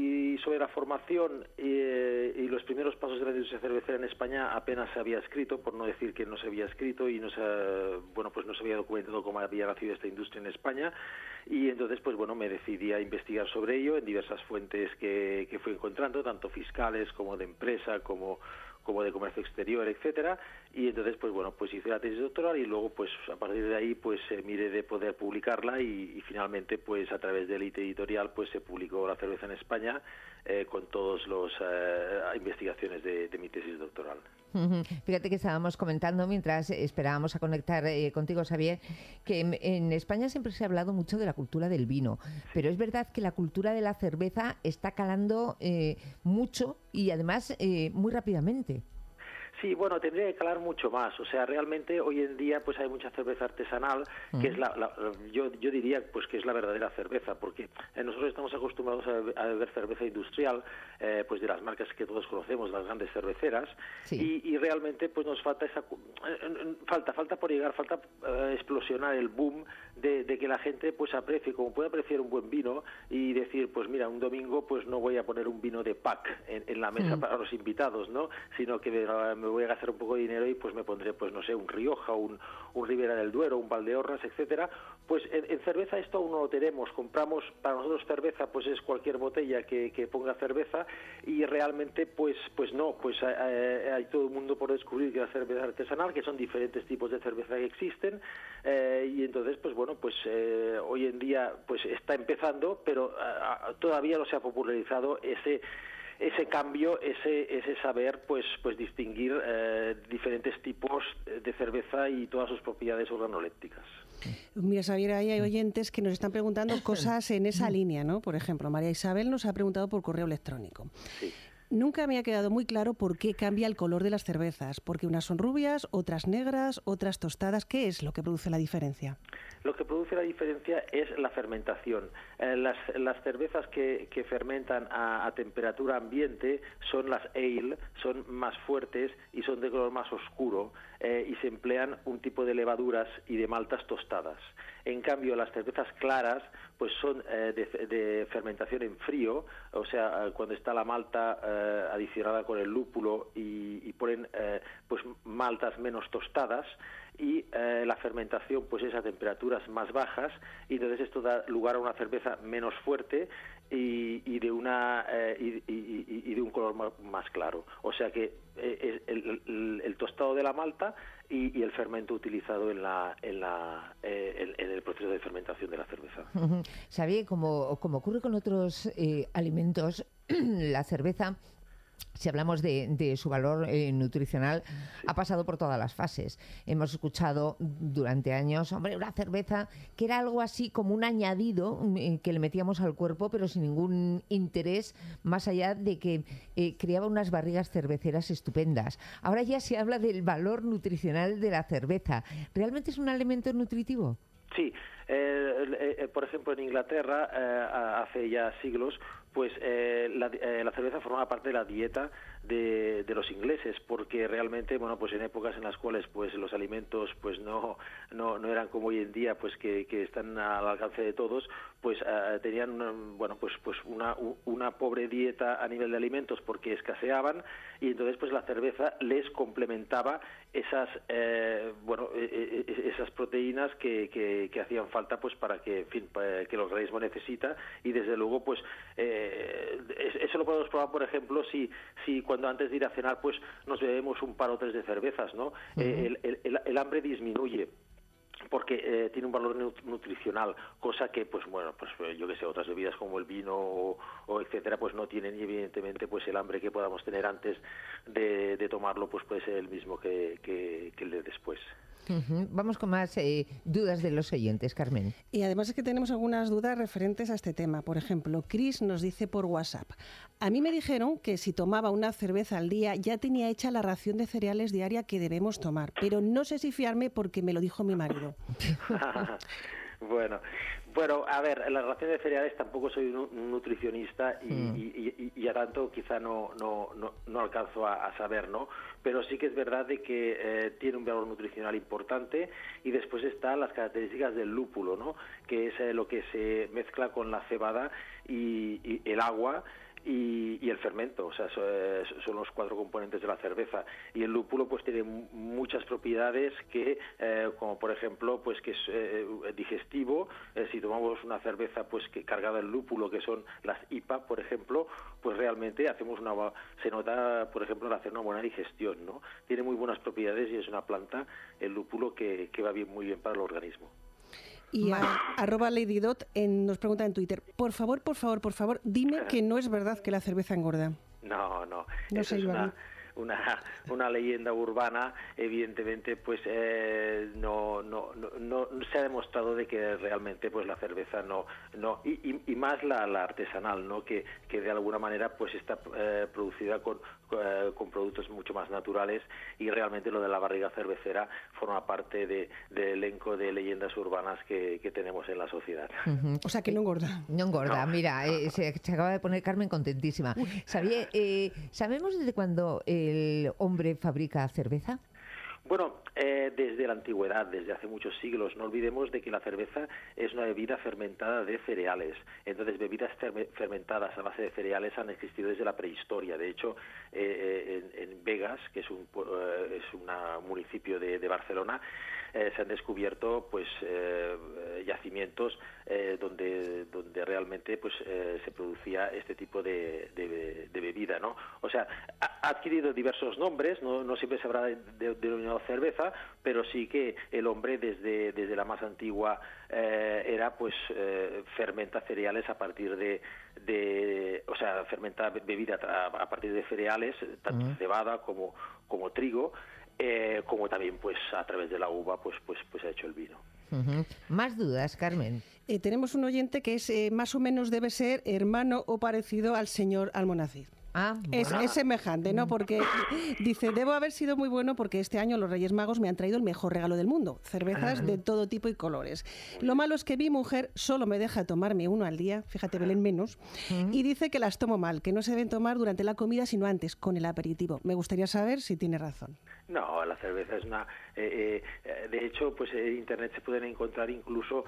y sobre la formación eh, y los primeros pasos de la industria cervecera en España apenas se había escrito, por no decir que no se había escrito y no se bueno pues no se había documentado cómo había nacido esta industria en España. Y entonces, pues bueno, me decidí a investigar sobre ello en diversas fuentes que, que fui encontrando, tanto fiscales como de empresa, como, como de comercio exterior, etcétera. Y entonces, pues bueno, pues hice la tesis doctoral y luego, pues a partir de ahí, pues eh, miré de poder publicarla y, y finalmente, pues a través del Elite Editorial, pues se publicó La cerveza en España eh, con todas las eh, investigaciones de, de mi tesis doctoral. Ujú. Fíjate que estábamos comentando mientras esperábamos a conectar eh, contigo, Xavier, que en, en España siempre se ha hablado mucho de la cultura del vino, pero es verdad que la cultura de la cerveza está calando eh, mucho y además eh, muy rápidamente. Sí, bueno, tendría que calar mucho más. O sea, realmente hoy en día pues hay mucha cerveza artesanal, que es la, la- yo, yo diría pues que es la verdadera cerveza, porque eh, nosotros estamos acostumbrados a, be- a beber cerveza industrial, eh, pues de las marcas que todos conocemos, las grandes cerveceras, Sí. y, y realmente pues nos falta esa cu- eh, eh, falta falta por llegar, falta eh, explosionar el boom de, de que la gente pues aprecie, como puede apreciar un buen vino y decir pues mira, un domingo pues no voy a poner un vino de pack en, en la mesa Mm. para los invitados, ¿no? Sino que me, me voy a gastar un poco de dinero y pues me pondré pues no sé, un Rioja, un, un Ribera del Duero, un Valdeorras, etcétera. Pues en, en cerveza esto aún no lo tenemos, compramos, para nosotros cerveza pues es cualquier botella que, que ponga cerveza y realmente pues pues no, pues eh, hay todo el mundo por descubrir que la cerveza artesanal, que son diferentes tipos de cerveza que existen eh, y entonces pues bueno, pues eh, hoy en día pues está empezando, pero eh, todavía no se ha popularizado ese ese cambio, ese ese saber pues pues distinguir eh, diferentes tipos de cerveza y todas sus propiedades organolépticas. Mira, Xavier, ahí hay oyentes que nos están preguntando cosas en esa línea, ¿no? Por ejemplo, María Isabel nos ha preguntado por correo electrónico. Sí. Nunca me ha quedado muy claro por qué cambia el color de las cervezas, porque unas son rubias, otras negras, otras tostadas. ¿Qué es lo que produce la diferencia? Lo que produce la diferencia es la fermentación. Eh, las, las cervezas que, que fermentan a, a temperatura ambiente son las ale, son más fuertes y son de color más oscuro, eh, y se emplean un tipo de levaduras y de maltas tostadas. En cambio, las cervezas claras pues son eh, de, de fermentación en frío, o sea, cuando está la malta eh, adicionada con el lúpulo y, y ponen eh, pues maltas menos tostadas, y eh, la fermentación pues es a temperaturas más bajas, y entonces esto da lugar a una cerveza menos fuerte y, y de una eh, y, y, y de un color más, más claro. O sea que eh, el, el, el tostado de la malta y, y el fermento utilizado en la en la eh, en, en el proceso de fermentación de la cerveza. Uh-huh. Sabía, como, como ocurre con otros eh, alimentos, la cerveza, si hablamos de, de su valor eh, nutricional, sí, ha pasado por todas las fases. Hemos escuchado durante años, hombre, una cerveza que era algo así como un añadido eh, que le metíamos al cuerpo, pero sin ningún interés, más allá de que eh, creaba unas barrigas cerveceras estupendas. Ahora ya se habla del valor nutricional de la cerveza. ¿Realmente es un alimento nutritivo? Sí, eh, eh, por ejemplo en Inglaterra eh, hace ya siglos pues eh, la, eh, la cerveza formaba parte de la dieta de, de los ingleses, porque realmente, bueno, pues en épocas en las cuales pues los alimentos pues no no, no eran como hoy en día, pues que, que están al alcance de todos, pues uh, tenían una, bueno pues pues una una pobre dieta a nivel de alimentos porque escaseaban, y entonces pues la cerveza les complementaba esas eh, bueno eh, eh, esas proteínas que, que, que hacían falta pues para que, en fin, para que el organismo necesita, y desde luego pues eh, eso lo podemos probar, por ejemplo, si si cuando antes de ir a cenar pues nos bebemos un par o tres de cervezas, ¿no? Uh-huh. eh, el, el, el hambre disminuye porque eh, tiene un valor nutricional, cosa que pues bueno, pues yo que sé, otras bebidas como el vino o, o etcétera pues no tienen, y evidentemente pues el hambre que podamos tener antes de, de tomarlo pues puede ser el mismo que, que, que el de después. Uh-huh. Vamos con más eh, dudas de los oyentes, Carmen. Y además es que tenemos algunas dudas referentes a este tema. Por ejemplo, Chris nos dice por WhatsApp: a mí me dijeron que si tomaba una cerveza al día ya tenía hecha la ración de cereales diaria que debemos tomar, pero no sé si fiarme porque me lo dijo mi marido. Bueno, bueno, a ver, la ración de cereales tampoco soy un nutricionista y, mm. y, y, y a tanto quizá no no no, no alcanzo a, a saber, ¿no? Pero sí que es verdad de que eh, tiene un valor nutricional importante, y después están las características del lúpulo, ¿no? Que es eh, lo que se mezcla con la cebada y, y el agua y, y el fermento, o sea, so, eh, son los cuatro componentes de la cerveza. Y el lúpulo pues tiene m- muchas propiedades que, eh, como por ejemplo, pues que es eh, digestivo. Eh, si tomamos una cerveza pues que cargada en lúpulo, que son las I P A, por ejemplo, pues realmente hacemos una, se nota, por ejemplo, al hacer una buena digestión, ¿no? Tiene muy buenas propiedades y es una planta, el lúpulo, que, que va bien, muy bien para el organismo. Y a, arroba Lady Dot en, nos pregunta en Twitter: por favor, por favor, por favor, dime que no es verdad que la cerveza engorda. No, no, no eso es una, una una leyenda urbana. Evidentemente pues eh, no, no no no se ha demostrado de que realmente pues la cerveza no no y, y, y más la, la artesanal, ¿no? que que de alguna manera pues está eh, producida con eh, con productos mucho más naturales, y realmente lo de la barriga cervecera forma parte de del elenco de leyendas urbanas que, que tenemos en la sociedad. Uh-huh. O sea que no engorda. No engorda, no. Mira, eh, se, se acaba de poner Carmen contentísima. ¿Sabía, eh, ¿Sabemos desde cuándo el hombre fabrica cerveza? Bueno, eh, desde la antigüedad, desde hace muchos siglos. No olvidemos de que la cerveza es una bebida fermentada de cereales. Entonces, bebidas fermentadas a base de cereales han existido desde la prehistoria. De hecho, eh, en, en Begas, que es un eh, es un municipio de, de Barcelona, eh, se han descubierto pues eh, yacimientos eh, donde donde realmente pues eh, se producía este tipo de, de, de bebida, ¿no? O sea, ha adquirido diversos nombres. No, no siempre se habrá denominado cerveza, pero sí que el hombre desde desde la más antigua eh, era pues eh, fermenta cereales a partir de, de o sea fermenta bebida a, a partir de cereales, tanto uh-huh. cebada como como trigo, eh, como también pues a través de la uva pues pues pues ha hecho el vino. Uh-huh. Más dudas, Carmen. Eh, tenemos un oyente que es eh, más o menos debe ser hermano o parecido al señor Almonacid. Ah, es, bueno. es semejante, ¿no? Porque dice, debo haber sido muy bueno porque este año los Reyes Magos me han traído el mejor regalo del mundo, cervezas de todo tipo y colores. Lo malo es que mi mujer solo me deja tomarme uno al día, fíjate, Belén, menos, y dice que las tomo mal, que no se deben tomar durante la comida, sino antes, con el aperitivo. Me gustaría saber si tiene razón. No, la cerveza es una... Eh, eh, de hecho, pues en Internet se pueden encontrar incluso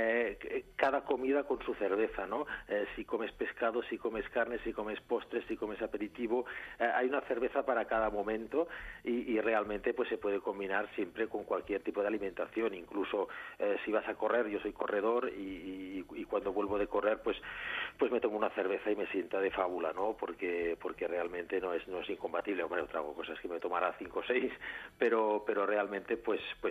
eh, cada comida con su cerveza, ¿no? Eh, si comes pescado, si comes carne, si comes postres, si comes aperitivo, eh, hay una cerveza para cada momento y, y realmente pues se puede combinar siempre con cualquier tipo de alimentación, incluso eh, si vas a correr, yo soy corredor y, y, y cuando vuelvo de correr pues pues me tomo una cerveza y me sienta de fábula, ¿no? Porque porque realmente no es no es incompatible. Hombre, otra cosa es que me tomara cinco o seis, pero pero realmente pues pues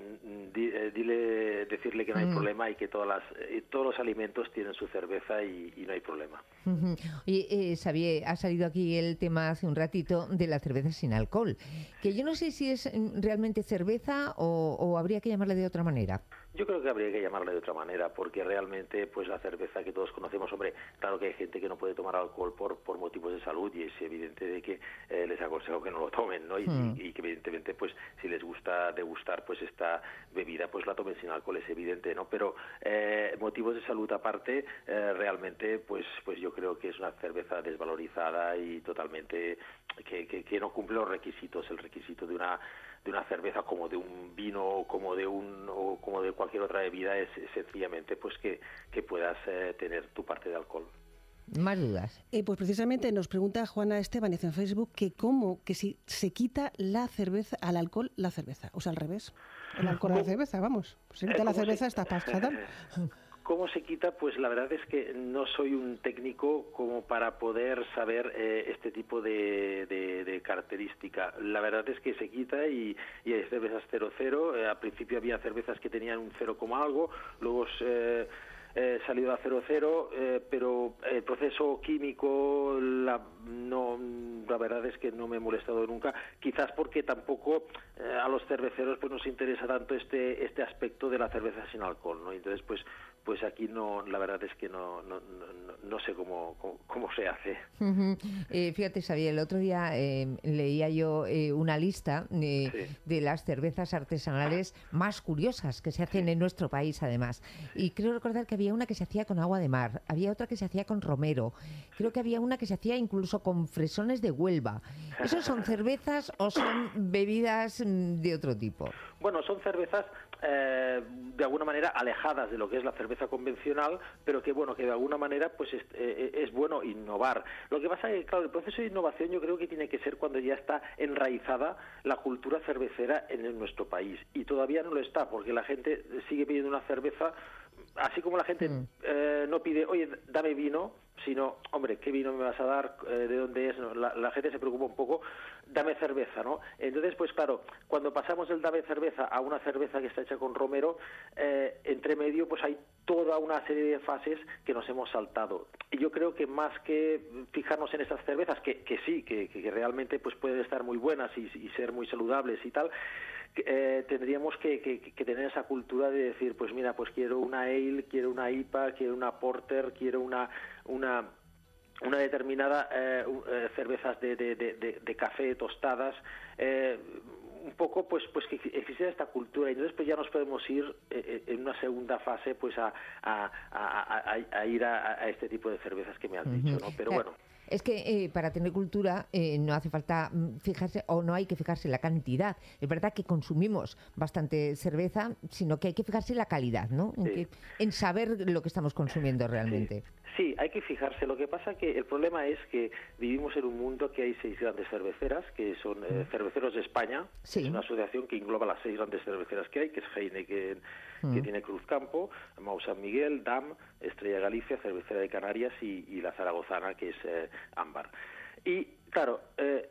di, eh, dile decirle que no hay Mm. problema y que todas las eh, todos los alimentos tienen su cerveza y, y no hay problema. Ujú. Oye, eh, Xavier, ha salido aquí el tema hace un ratito de la cerveza sin alcohol, que yo no sé si es mm, realmente cerveza o, o habría que llamarle de otra manera. Yo creo que habría que llamarle de otra manera, porque realmente pues la cerveza que todos conocemos, hombre, claro que hay gente que no puede tomar alcohol por, por motivos de salud y es evidente de que eh, les aconsejo que no lo tomen, ¿no? Y, Hmm. y, y que evidentemente pues si les gusta degustar pues esta bebida pues la tomen sin alcohol, es evidente, ¿no? Pero eh, motivos de salud aparte, eh, realmente pues pues yo creo que es una cerveza desvalorizada y totalmente que, que, que no cumple los requisitos, el requisito de una de una cerveza como de un vino como de un o como de cualquier otra bebida es, es sencillamente pues que, que puedas eh, tener tu parte de alcohol. Más dudas. Eh, pues precisamente nos pregunta Juana Estebanez en Facebook que cómo, que si se quita la cerveza, al alcohol la cerveza, o sea, al revés. El alcohol a la cerveza, vamos. Pues se quita Eh, la ¿cómo cerveza, se- está fatal. ¿Cómo se quita? Pues la verdad es que no soy un técnico como para poder saber eh, este tipo de, de, de característica. La verdad es que se quita y, y hay cervezas cero cero. Eh, al principio había cervezas que tenían un cero coma algo, luego se eh, salido a cero cero, eh, pero el proceso químico la, no, la verdad es que no me he molestado nunca, quizás porque tampoco eh, a los cerveceros pues nos interesa tanto este este aspecto de la cerveza sin alcohol, ¿no? Entonces pues pues aquí no, la verdad es que no no, no, no sé cómo, cómo, cómo se hace. Ujú. Eh, fíjate, Xavier, el otro día eh, leía yo eh, una lista eh, Sí. de las cervezas artesanales más curiosas que se hacen en nuestro país, además. Y creo recordar que había una que se hacía con agua de mar, había otra que se hacía con romero, creo que había una que se hacía incluso con fresones de Huelva. ¿Esos son cervezas o son bebidas mm, de otro tipo? Bueno, son cervezas eh, de alguna manera alejadas de lo que es la cerveza convencional, pero que bueno, que de alguna manera pues es, eh, es bueno innovar. Lo que pasa es que, claro, el proceso de innovación yo creo que tiene que ser cuando ya está enraizada la cultura cervecera en nuestro país, y todavía no lo está, porque la gente sigue pidiendo una cerveza, así como la gente Mm. eh, no pide, oye, dame vino, sino, hombre, ¿qué vino me vas a dar? Eh, ¿De dónde es? No, la, la gente se preocupa un poco, dame cerveza, ¿no? Entonces, pues claro, cuando pasamos del dame cerveza a una cerveza que está hecha con romero, eh, entre medio, pues hay toda una serie de fases que nos hemos saltado. Y yo creo que más que fijarnos en estas cervezas, que, que sí, que, que realmente pues pueden estar muy buenas y, y ser muy saludables y tal, Eh, tendríamos que, que, que tener esa cultura de decir, pues mira, pues quiero una ale, quiero una I P A, quiero una porter, quiero una una una determinada eh, eh, cervezas de, de, de, de, de café tostadas, eh, un poco pues pues que existe esta cultura, y entonces pues ya nos podemos ir eh, en una segunda fase pues a, a, a, a, a ir a, a este tipo de cervezas que me has dicho, ¿no? Pero Claro. bueno. Es que eh, para tener cultura eh, no hace falta mm, fijarse, o no hay que fijarse en la cantidad. Es verdad que consumimos bastante cerveza, sino que hay que fijarse en la calidad, ¿no? En, Sí. que- en saber lo que estamos consumiendo realmente. Sí, hay que fijarse. Lo que pasa que el problema es que vivimos en un mundo que hay seis grandes cerveceras, que son eh, Cerveceros de España, Sí. es una asociación que engloba las seis grandes cerveceras que hay, que es Heineken, Mm. que tiene Cruzcampo, Mau San Miguel, Dam, Estrella Galicia, Cervecera de Canarias y, y la Zaragozana, que es eh, Ámbar. Y claro, eh,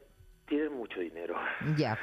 Tienen mucho dinero. Ya.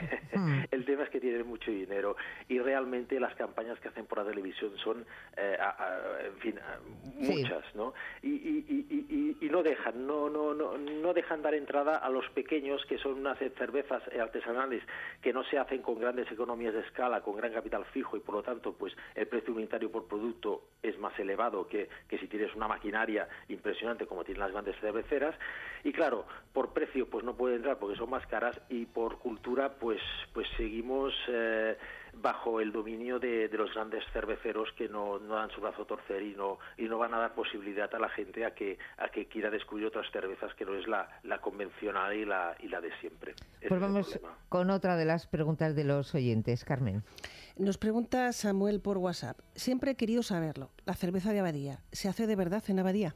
El tema es que tienen mucho dinero y realmente las campañas que hacen por la televisión son, eh, a, a, en fin, a, muchas, sí. ¿no? Y, y, y, y, y no dejan, no, no, no, no dejan dar entrada a los pequeños, que son unas cervezas artesanales que no se hacen con grandes economías de escala, con gran capital fijo y por lo tanto, pues el precio unitario por producto es más elevado que, que si tienes una maquinaria impresionante como tienen las grandes cerveceras. Y claro, por precio, pues no puede entrar porque son más caras y por cultura pues pues seguimos eh, bajo el dominio de, de los grandes cerveceros que no, no dan su brazo a torcer y no y no van a dar posibilidad a la gente a que a que quiera descubrir otras cervezas que no es la, la convencional y la y la de siempre. Ese Pues vamos con otra de las preguntas de los oyentes, Carmen. Nos pregunta Samuel por WhatsApp. Siempre he querido saberlo. La cerveza de Abadía, ¿se hace de verdad en Abadía?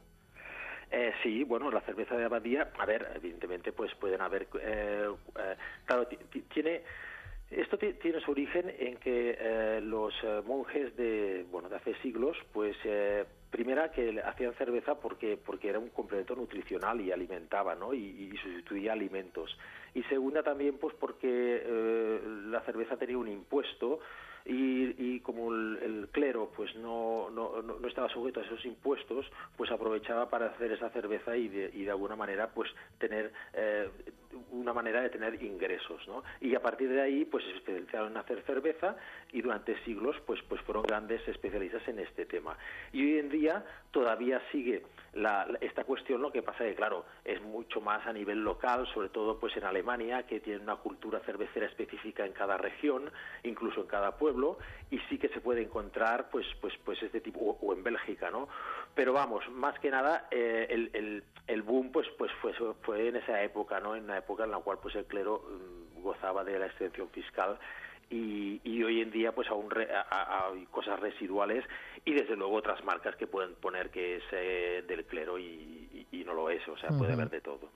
Eh, sí, bueno, la cerveza de Abadía, a ver, evidentemente, pues pueden haber, eh, eh, claro, tiene, esto tiene su origen en que eh, los eh, monjes de, bueno, de hace siglos, pues, eh, primera que hacían cerveza porque porque era un complemento nutricional y alimentaba, ¿no? Y, y sustituía alimentos. Y segunda también, pues, porque eh, la cerveza tenía un impuesto. Y, y como el, el clero pues no, no, no estaba sujeto a esos impuestos, pues aprovechaba para hacer esa cerveza y de, y de alguna manera pues tener eh, una manera de tener ingresos, ¿no? Y a partir de ahí pues se especializaron en hacer cerveza y durante siglos pues pues fueron grandes especialistas en este tema. Y hoy en día todavía sigue la, la, esta cuestión, lo que pasa es que claro, es mucho más a nivel local, sobre todo pues en Alemania, que tiene una cultura cervecera específica en cada región, incluso en cada pueblo, y sí que se puede encontrar pues pues pues este tipo, o, o en Bélgica, ¿no? Pero vamos, más que nada eh, el, el, el boom pues pues fue, fue en esa época, ¿no? En una época en la cual pues el clero um, gozaba de la exención fiscal. Y, y hoy en día pues aún re, a, a, hay cosas residuales y desde luego otras marcas que pueden poner que es eh, del clero y, y, y no lo es, o sea, uh-huh. puede haber de todo.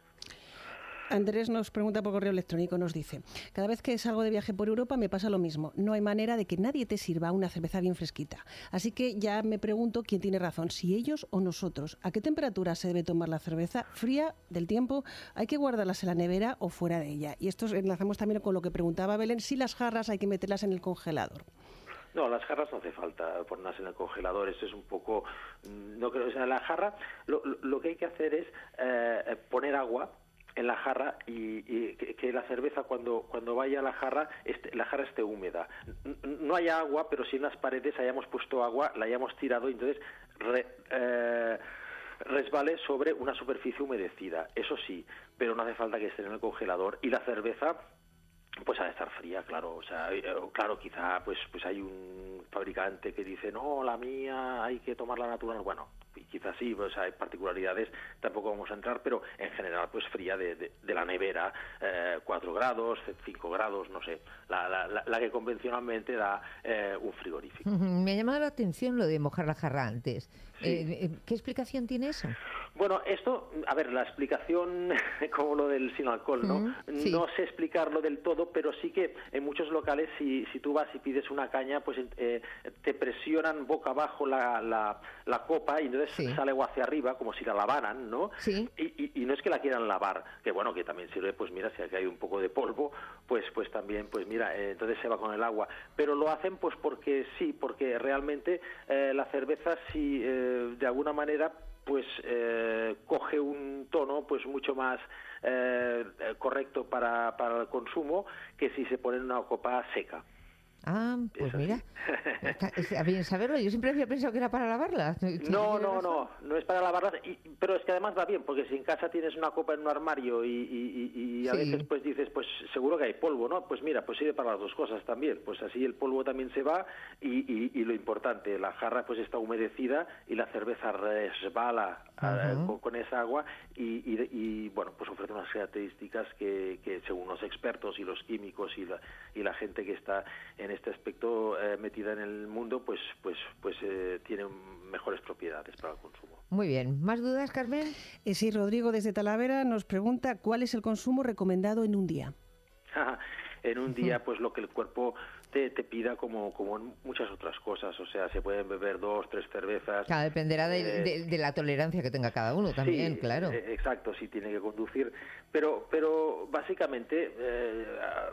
Andrés nos pregunta por correo electrónico, nos dice: cada vez que salgo de viaje por Europa me pasa lo mismo, no hay manera de que nadie te sirva una cerveza bien fresquita. Así que ya me pregunto quién tiene razón, si ellos o nosotros. ¿A qué temperatura se debe tomar la cerveza? ¿Fría del tiempo? ¿Hay que guardarlas en la nevera o fuera de ella? Y esto enlazamos también con lo que preguntaba Belén, si las jarras hay que meterlas en el congelador. No, las jarras no hace falta ponerlas en el congelador, eso es un poco, no creo, o sea, la jarra, lo, lo que hay que hacer es eh, poner agua en la jarra y, y que, que la cerveza cuando cuando vaya a la jarra este, la jarra esté húmeda, no haya agua, pero si en las paredes hayamos puesto agua, la hayamos tirado y entonces re, eh, resbale sobre una superficie humedecida, eso sí, pero no hace falta que esté en el congelador. Y la cerveza pues ha de estar fría, claro, o sea, claro, quizá pues pues hay un fabricante que dice no, la mía hay que tomarla natural, bueno, quizás sí, pues hay particularidades, tampoco vamos a entrar, pero en general pues fría de, de, de la nevera, eh, cuatro grados, cinco grados, no sé, la, la, la, la que convencionalmente da eh, un frigorífico. Me ha llamado la atención lo de mojar la jarra antes. Sí. Eh, ¿Qué explicación tiene eso? Bueno, esto, a ver, la explicación, como lo del sin alcohol, ¿no? Mm, sí. No sé explicarlo del todo, pero sí que en muchos locales, si, si tú vas y pides una caña, pues eh, te presionan boca abajo la, la, la copa y entonces sí. sale agua hacia arriba, como si la lavaran, ¿no? Sí. Y, y, y no es que la quieran lavar, que bueno, que también sirve, pues mira, si ha caído un poco de polvo, pues pues también, pues mira, eh, entonces se va con el agua. Pero lo hacen pues porque sí, porque realmente eh, la cerveza sí, eh, de alguna manera, pues eh, coge un tono pues mucho más eh, correcto para, para el consumo que si se pone en una copa seca. Ah, pues mira, está, está bien saberlo. Yo siempre había pensado que era para lavarlas. No, no, no, no es para lavarlas, y, pero es que además va bien, porque si en casa tienes una copa en un armario y, y, y, y a sí. veces pues dices, pues seguro que hay polvo, ¿no? Pues mira, pues sirve para las dos cosas también, pues así el polvo también se va y, y, y lo importante, la jarra pues está humedecida y la cerveza resbala uh-huh. con, con esa agua y, y, y bueno, pues ofrece unas características que, que según los expertos y los químicos y la, y la gente que está en este aspecto eh, metida en el mundo, pues pues pues eh, tiene mejores propiedades para el consumo. Muy bien. ¿Más dudas, Carmen? Eh, sí, Rodrigo desde Talavera nos pregunta cuál es el consumo recomendado en un día. En un día, pues lo que el cuerpo te, te pida como, como en muchas otras cosas. O sea, se pueden beber dos, tres cervezas. Claro, dependerá de, eh, de, de la tolerancia que tenga cada uno también, sí, claro. eh, exacto, sí tiene que conducir. Pero, pero básicamente, eh,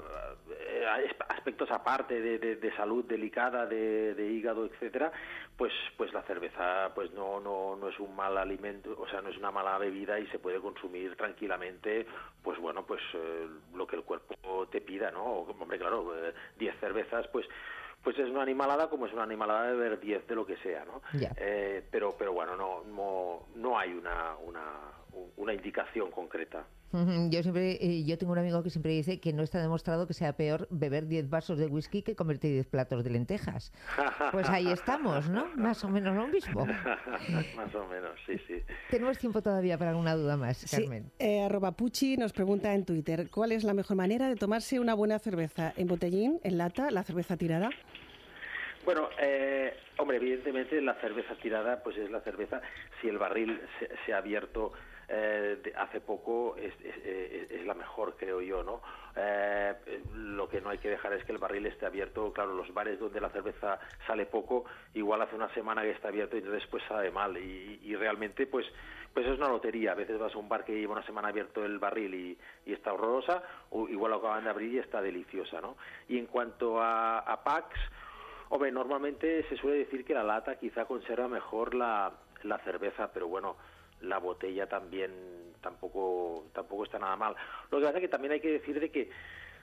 eh, aspectos aparte de, de, de salud delicada, de, de hígado, etcétera, pues, pues la cerveza, pues no, no, no es un mal alimento, o sea, no es una mala bebida y se puede consumir tranquilamente, pues bueno, pues eh, lo que el cuerpo te pida, ¿no? Hombre, claro, eh, diez cervezas, pues pues es una animalada como es una animalada de beber diez de lo que sea, ¿no? Eh, pero pero bueno, no no no hay una una una indicación concreta. Yo siempre, eh, yo tengo un amigo que siempre dice que no está demostrado que sea peor beber diez vasos de whisky que comerte diez platos de lentejas. Pues ahí estamos, ¿no? Más o menos lo mismo. Más o menos, sí, sí. Tenemos tiempo todavía para alguna duda más, Carmen. Sí, eh, arroba Pucci nos pregunta en Twitter, ¿cuál es la mejor manera de tomarse una buena cerveza? ¿En botellín, en lata, la cerveza tirada? Bueno, eh, hombre, evidentemente la cerveza tirada pues es la cerveza, si el barril se, se ha abierto eh, de hace poco es, es, es la mejor, creo yo, ¿no? Eh, lo que no hay que dejar es que el barril esté abierto. Claro, los bares donde la cerveza sale poco, igual hace una semana que está abierto y entonces pues sabe mal y, y realmente pues pues es una lotería. A veces vas a un bar que lleva una semana abierto el barril y, y está horrorosa, o igual lo acaban de abrir y está deliciosa, ¿no? Y en cuanto a, a packs, hombre, normalmente se suele decir que la lata quizá conserva mejor la, la cerveza, pero bueno, la botella también tampoco tampoco está nada mal. Lo que pasa es que también hay que decir de que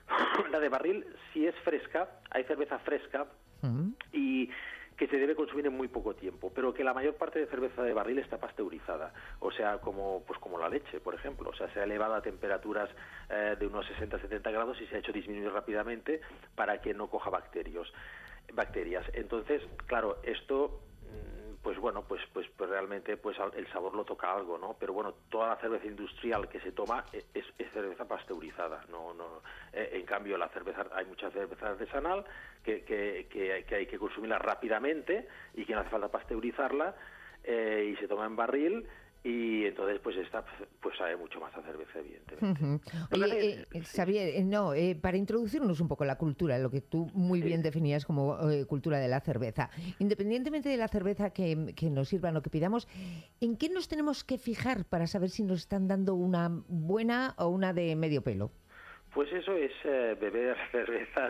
la de barril, si es fresca, hay cerveza fresca uh-huh. y que se debe consumir en muy poco tiempo, pero que la mayor parte de cerveza de barril está pasteurizada, o sea, como pues como la leche, por ejemplo, o sea, se ha elevado a temperaturas eh, de unos sesenta a setenta grados y se ha hecho disminuir rápidamente para que no coja bacterios. bacterias. Entonces, claro, esto pues bueno, pues pues pues realmente pues el sabor lo toca algo, ¿no? Pero bueno, toda la cerveza industrial que se toma es, es cerveza pasteurizada, no no eh, en cambio la cerveza, hay mucha cerveza artesanal que que, que, que hay que consumirla rápidamente y que no hace falta pasteurizarla eh, y se toma en barril. Y entonces pues esta pues sabe mucho más a cerveza, evidentemente. Uh-huh. Oye, eh, Xavier, eh, no, eh, para introducirnos un poco la cultura, lo que tú muy sí. bien definías como eh, cultura de la cerveza, independientemente de la cerveza que, que nos sirvan o que pidamos, ¿en qué nos tenemos que fijar para saber si nos están dando una buena o una de medio pelo? Pues eso es eh, beber cervezas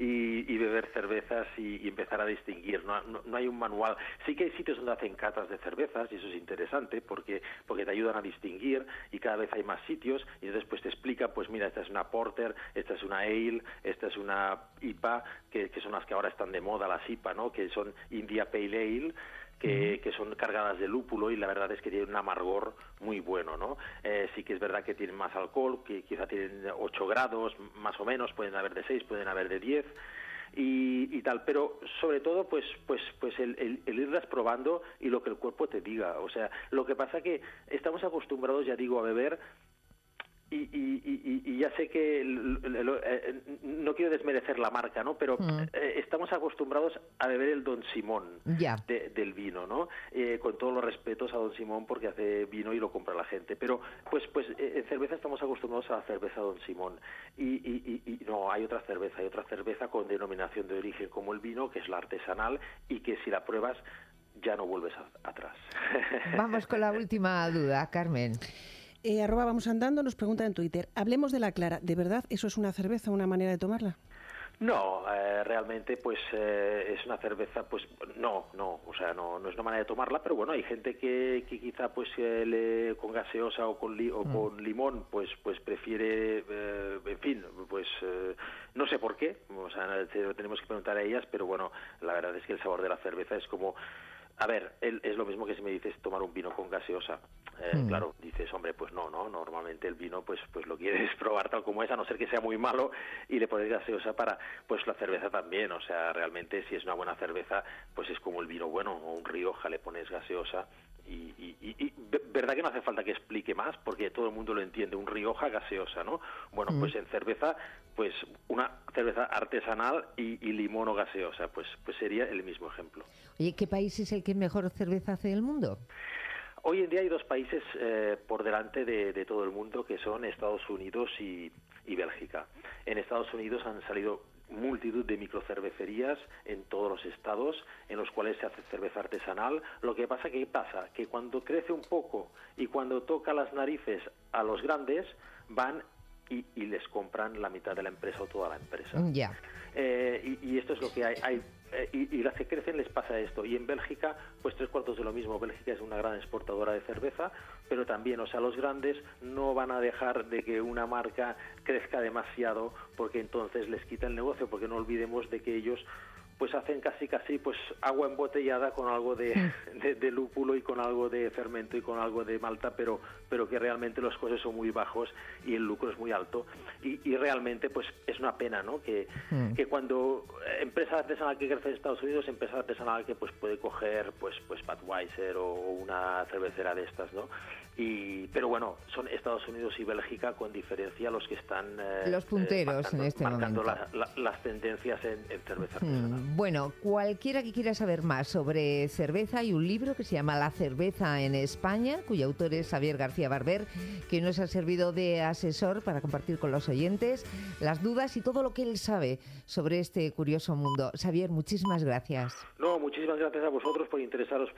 y, y beber cervezas y, y empezar a distinguir. No, no, no hay un manual. Sí que hay sitios donde hacen catas de cervezas y eso es interesante porque porque te ayudan a distinguir y cada vez hay más sitios y entonces pues te explican, pues mira, esta es una porter, esta es una ale, esta es una I P A, que, que son las que ahora están de moda, las I P A, ¿no? Que son India Pale Ale. Que, que son cargadas de lúpulo y la verdad es que tienen un amargor muy bueno, ¿no? Eh, sí que es verdad que tienen más alcohol, que quizá tienen ocho grados, más o menos, pueden haber de seis, pueden haber de diez y, y tal, pero sobre todo pues pues pues el, el, el irlas probando y lo que el cuerpo te diga, o sea, lo que pasa que estamos acostumbrados, ya digo, a beber. Y, y, y, y ya sé que lo, lo, eh, no quiero desmerecer la marca, ¿no? Pero mm. eh, estamos acostumbrados a beber el Don Simón yeah. de, del vino, ¿no? Eh, con todos los respetos a Don Simón porque hace vino y lo compra la gente. Pero pues pues eh, en cerveza estamos acostumbrados a la cerveza Don Simón. Y, y, y, y no, hay otra cerveza, hay otra cerveza con denominación de origen como el vino, que es la artesanal y que si la pruebas ya no vuelves a, atrás. Vamos con la última duda, Carmen. Eh, arroba vamos andando nos pregunta en Twitter, hablemos de la clara, ¿de verdad eso es una cerveza, una manera de tomarla? No, eh, realmente pues eh, es una cerveza, pues no, no, o sea, no, no es una manera de tomarla, pero bueno, hay gente que, que quizá pues eh, le, con gaseosa o con li, o mm. con limón, pues pues prefiere, eh, en fin, pues eh, no sé por qué, o sea, tenemos que preguntar a ellas, pero bueno, la verdad es que el sabor de la cerveza es como... A ver, es lo mismo que si me dices tomar un vino con gaseosa. Eh, mm. Claro, dices, hombre, pues no, no, normalmente el vino pues pues lo quieres probar tal como es, a no ser que sea muy malo y le pones gaseosa para, pues la cerveza también, o sea, realmente si es una buena cerveza, pues es como el vino bueno, o un Rioja le pones gaseosa y, y, y, y verdad que no hace falta que explique más, porque todo el mundo lo entiende, un Rioja gaseosa, ¿no? Bueno, mm. pues en cerveza, pues una cerveza artesanal y, y limón o gaseosa, pues pues sería el mismo ejemplo. Oye, ¿qué país es el que mejor cerveza hace del mundo? Hoy en día hay dos países eh, por delante de, de todo el mundo, que son Estados Unidos y, y Bélgica. En Estados Unidos han salido multitud de microcervecerías en todos los estados en los cuales se hace cerveza artesanal. Lo que pasa, ¿qué pasa? Que cuando crece un poco y cuando toca las narices a los grandes, van y, y les compran la mitad de la empresa o toda la empresa. Ya. Eh, y, y esto es lo que hay. hay eh, y, y las que crecen les pasa esto. Y en Bélgica, pues tres cuartos de lo mismo. Bélgica es una gran exportadora de cerveza, pero también, o sea, los grandes no van a dejar de que una marca crezca demasiado, porque entonces les quita el negocio, porque no olvidemos de que ellos pues hacen casi casi pues agua embotellada con algo de, de, de lúpulo y con algo de fermento y con algo de malta, pero pero que realmente los costes son muy bajos y el lucro es muy alto, y, y realmente pues es una pena, ¿no? Que, mm. que cuando empresa artesanal que crece en Estados Unidos, empresa artesanal que pues puede coger pues pues Budweiser o una cervecera de estas, ¿no? Y, pero bueno, son Estados Unidos y Bélgica con diferencia los que están eh, los punteros eh, marcando, en este marcando momento. La, la, las tendencias en, en cerveza artesanal. Mm, bueno, cualquiera que quiera saber más sobre cerveza, hay un libro que se llama La cerveza en España, cuyo autor es Xavier García Barber, que nos ha servido de asesor para compartir con los oyentes las dudas y todo lo que él sabe sobre este curioso mundo. Xavier, muchísimas gracias. No, muchísimas gracias a vosotros por interesaros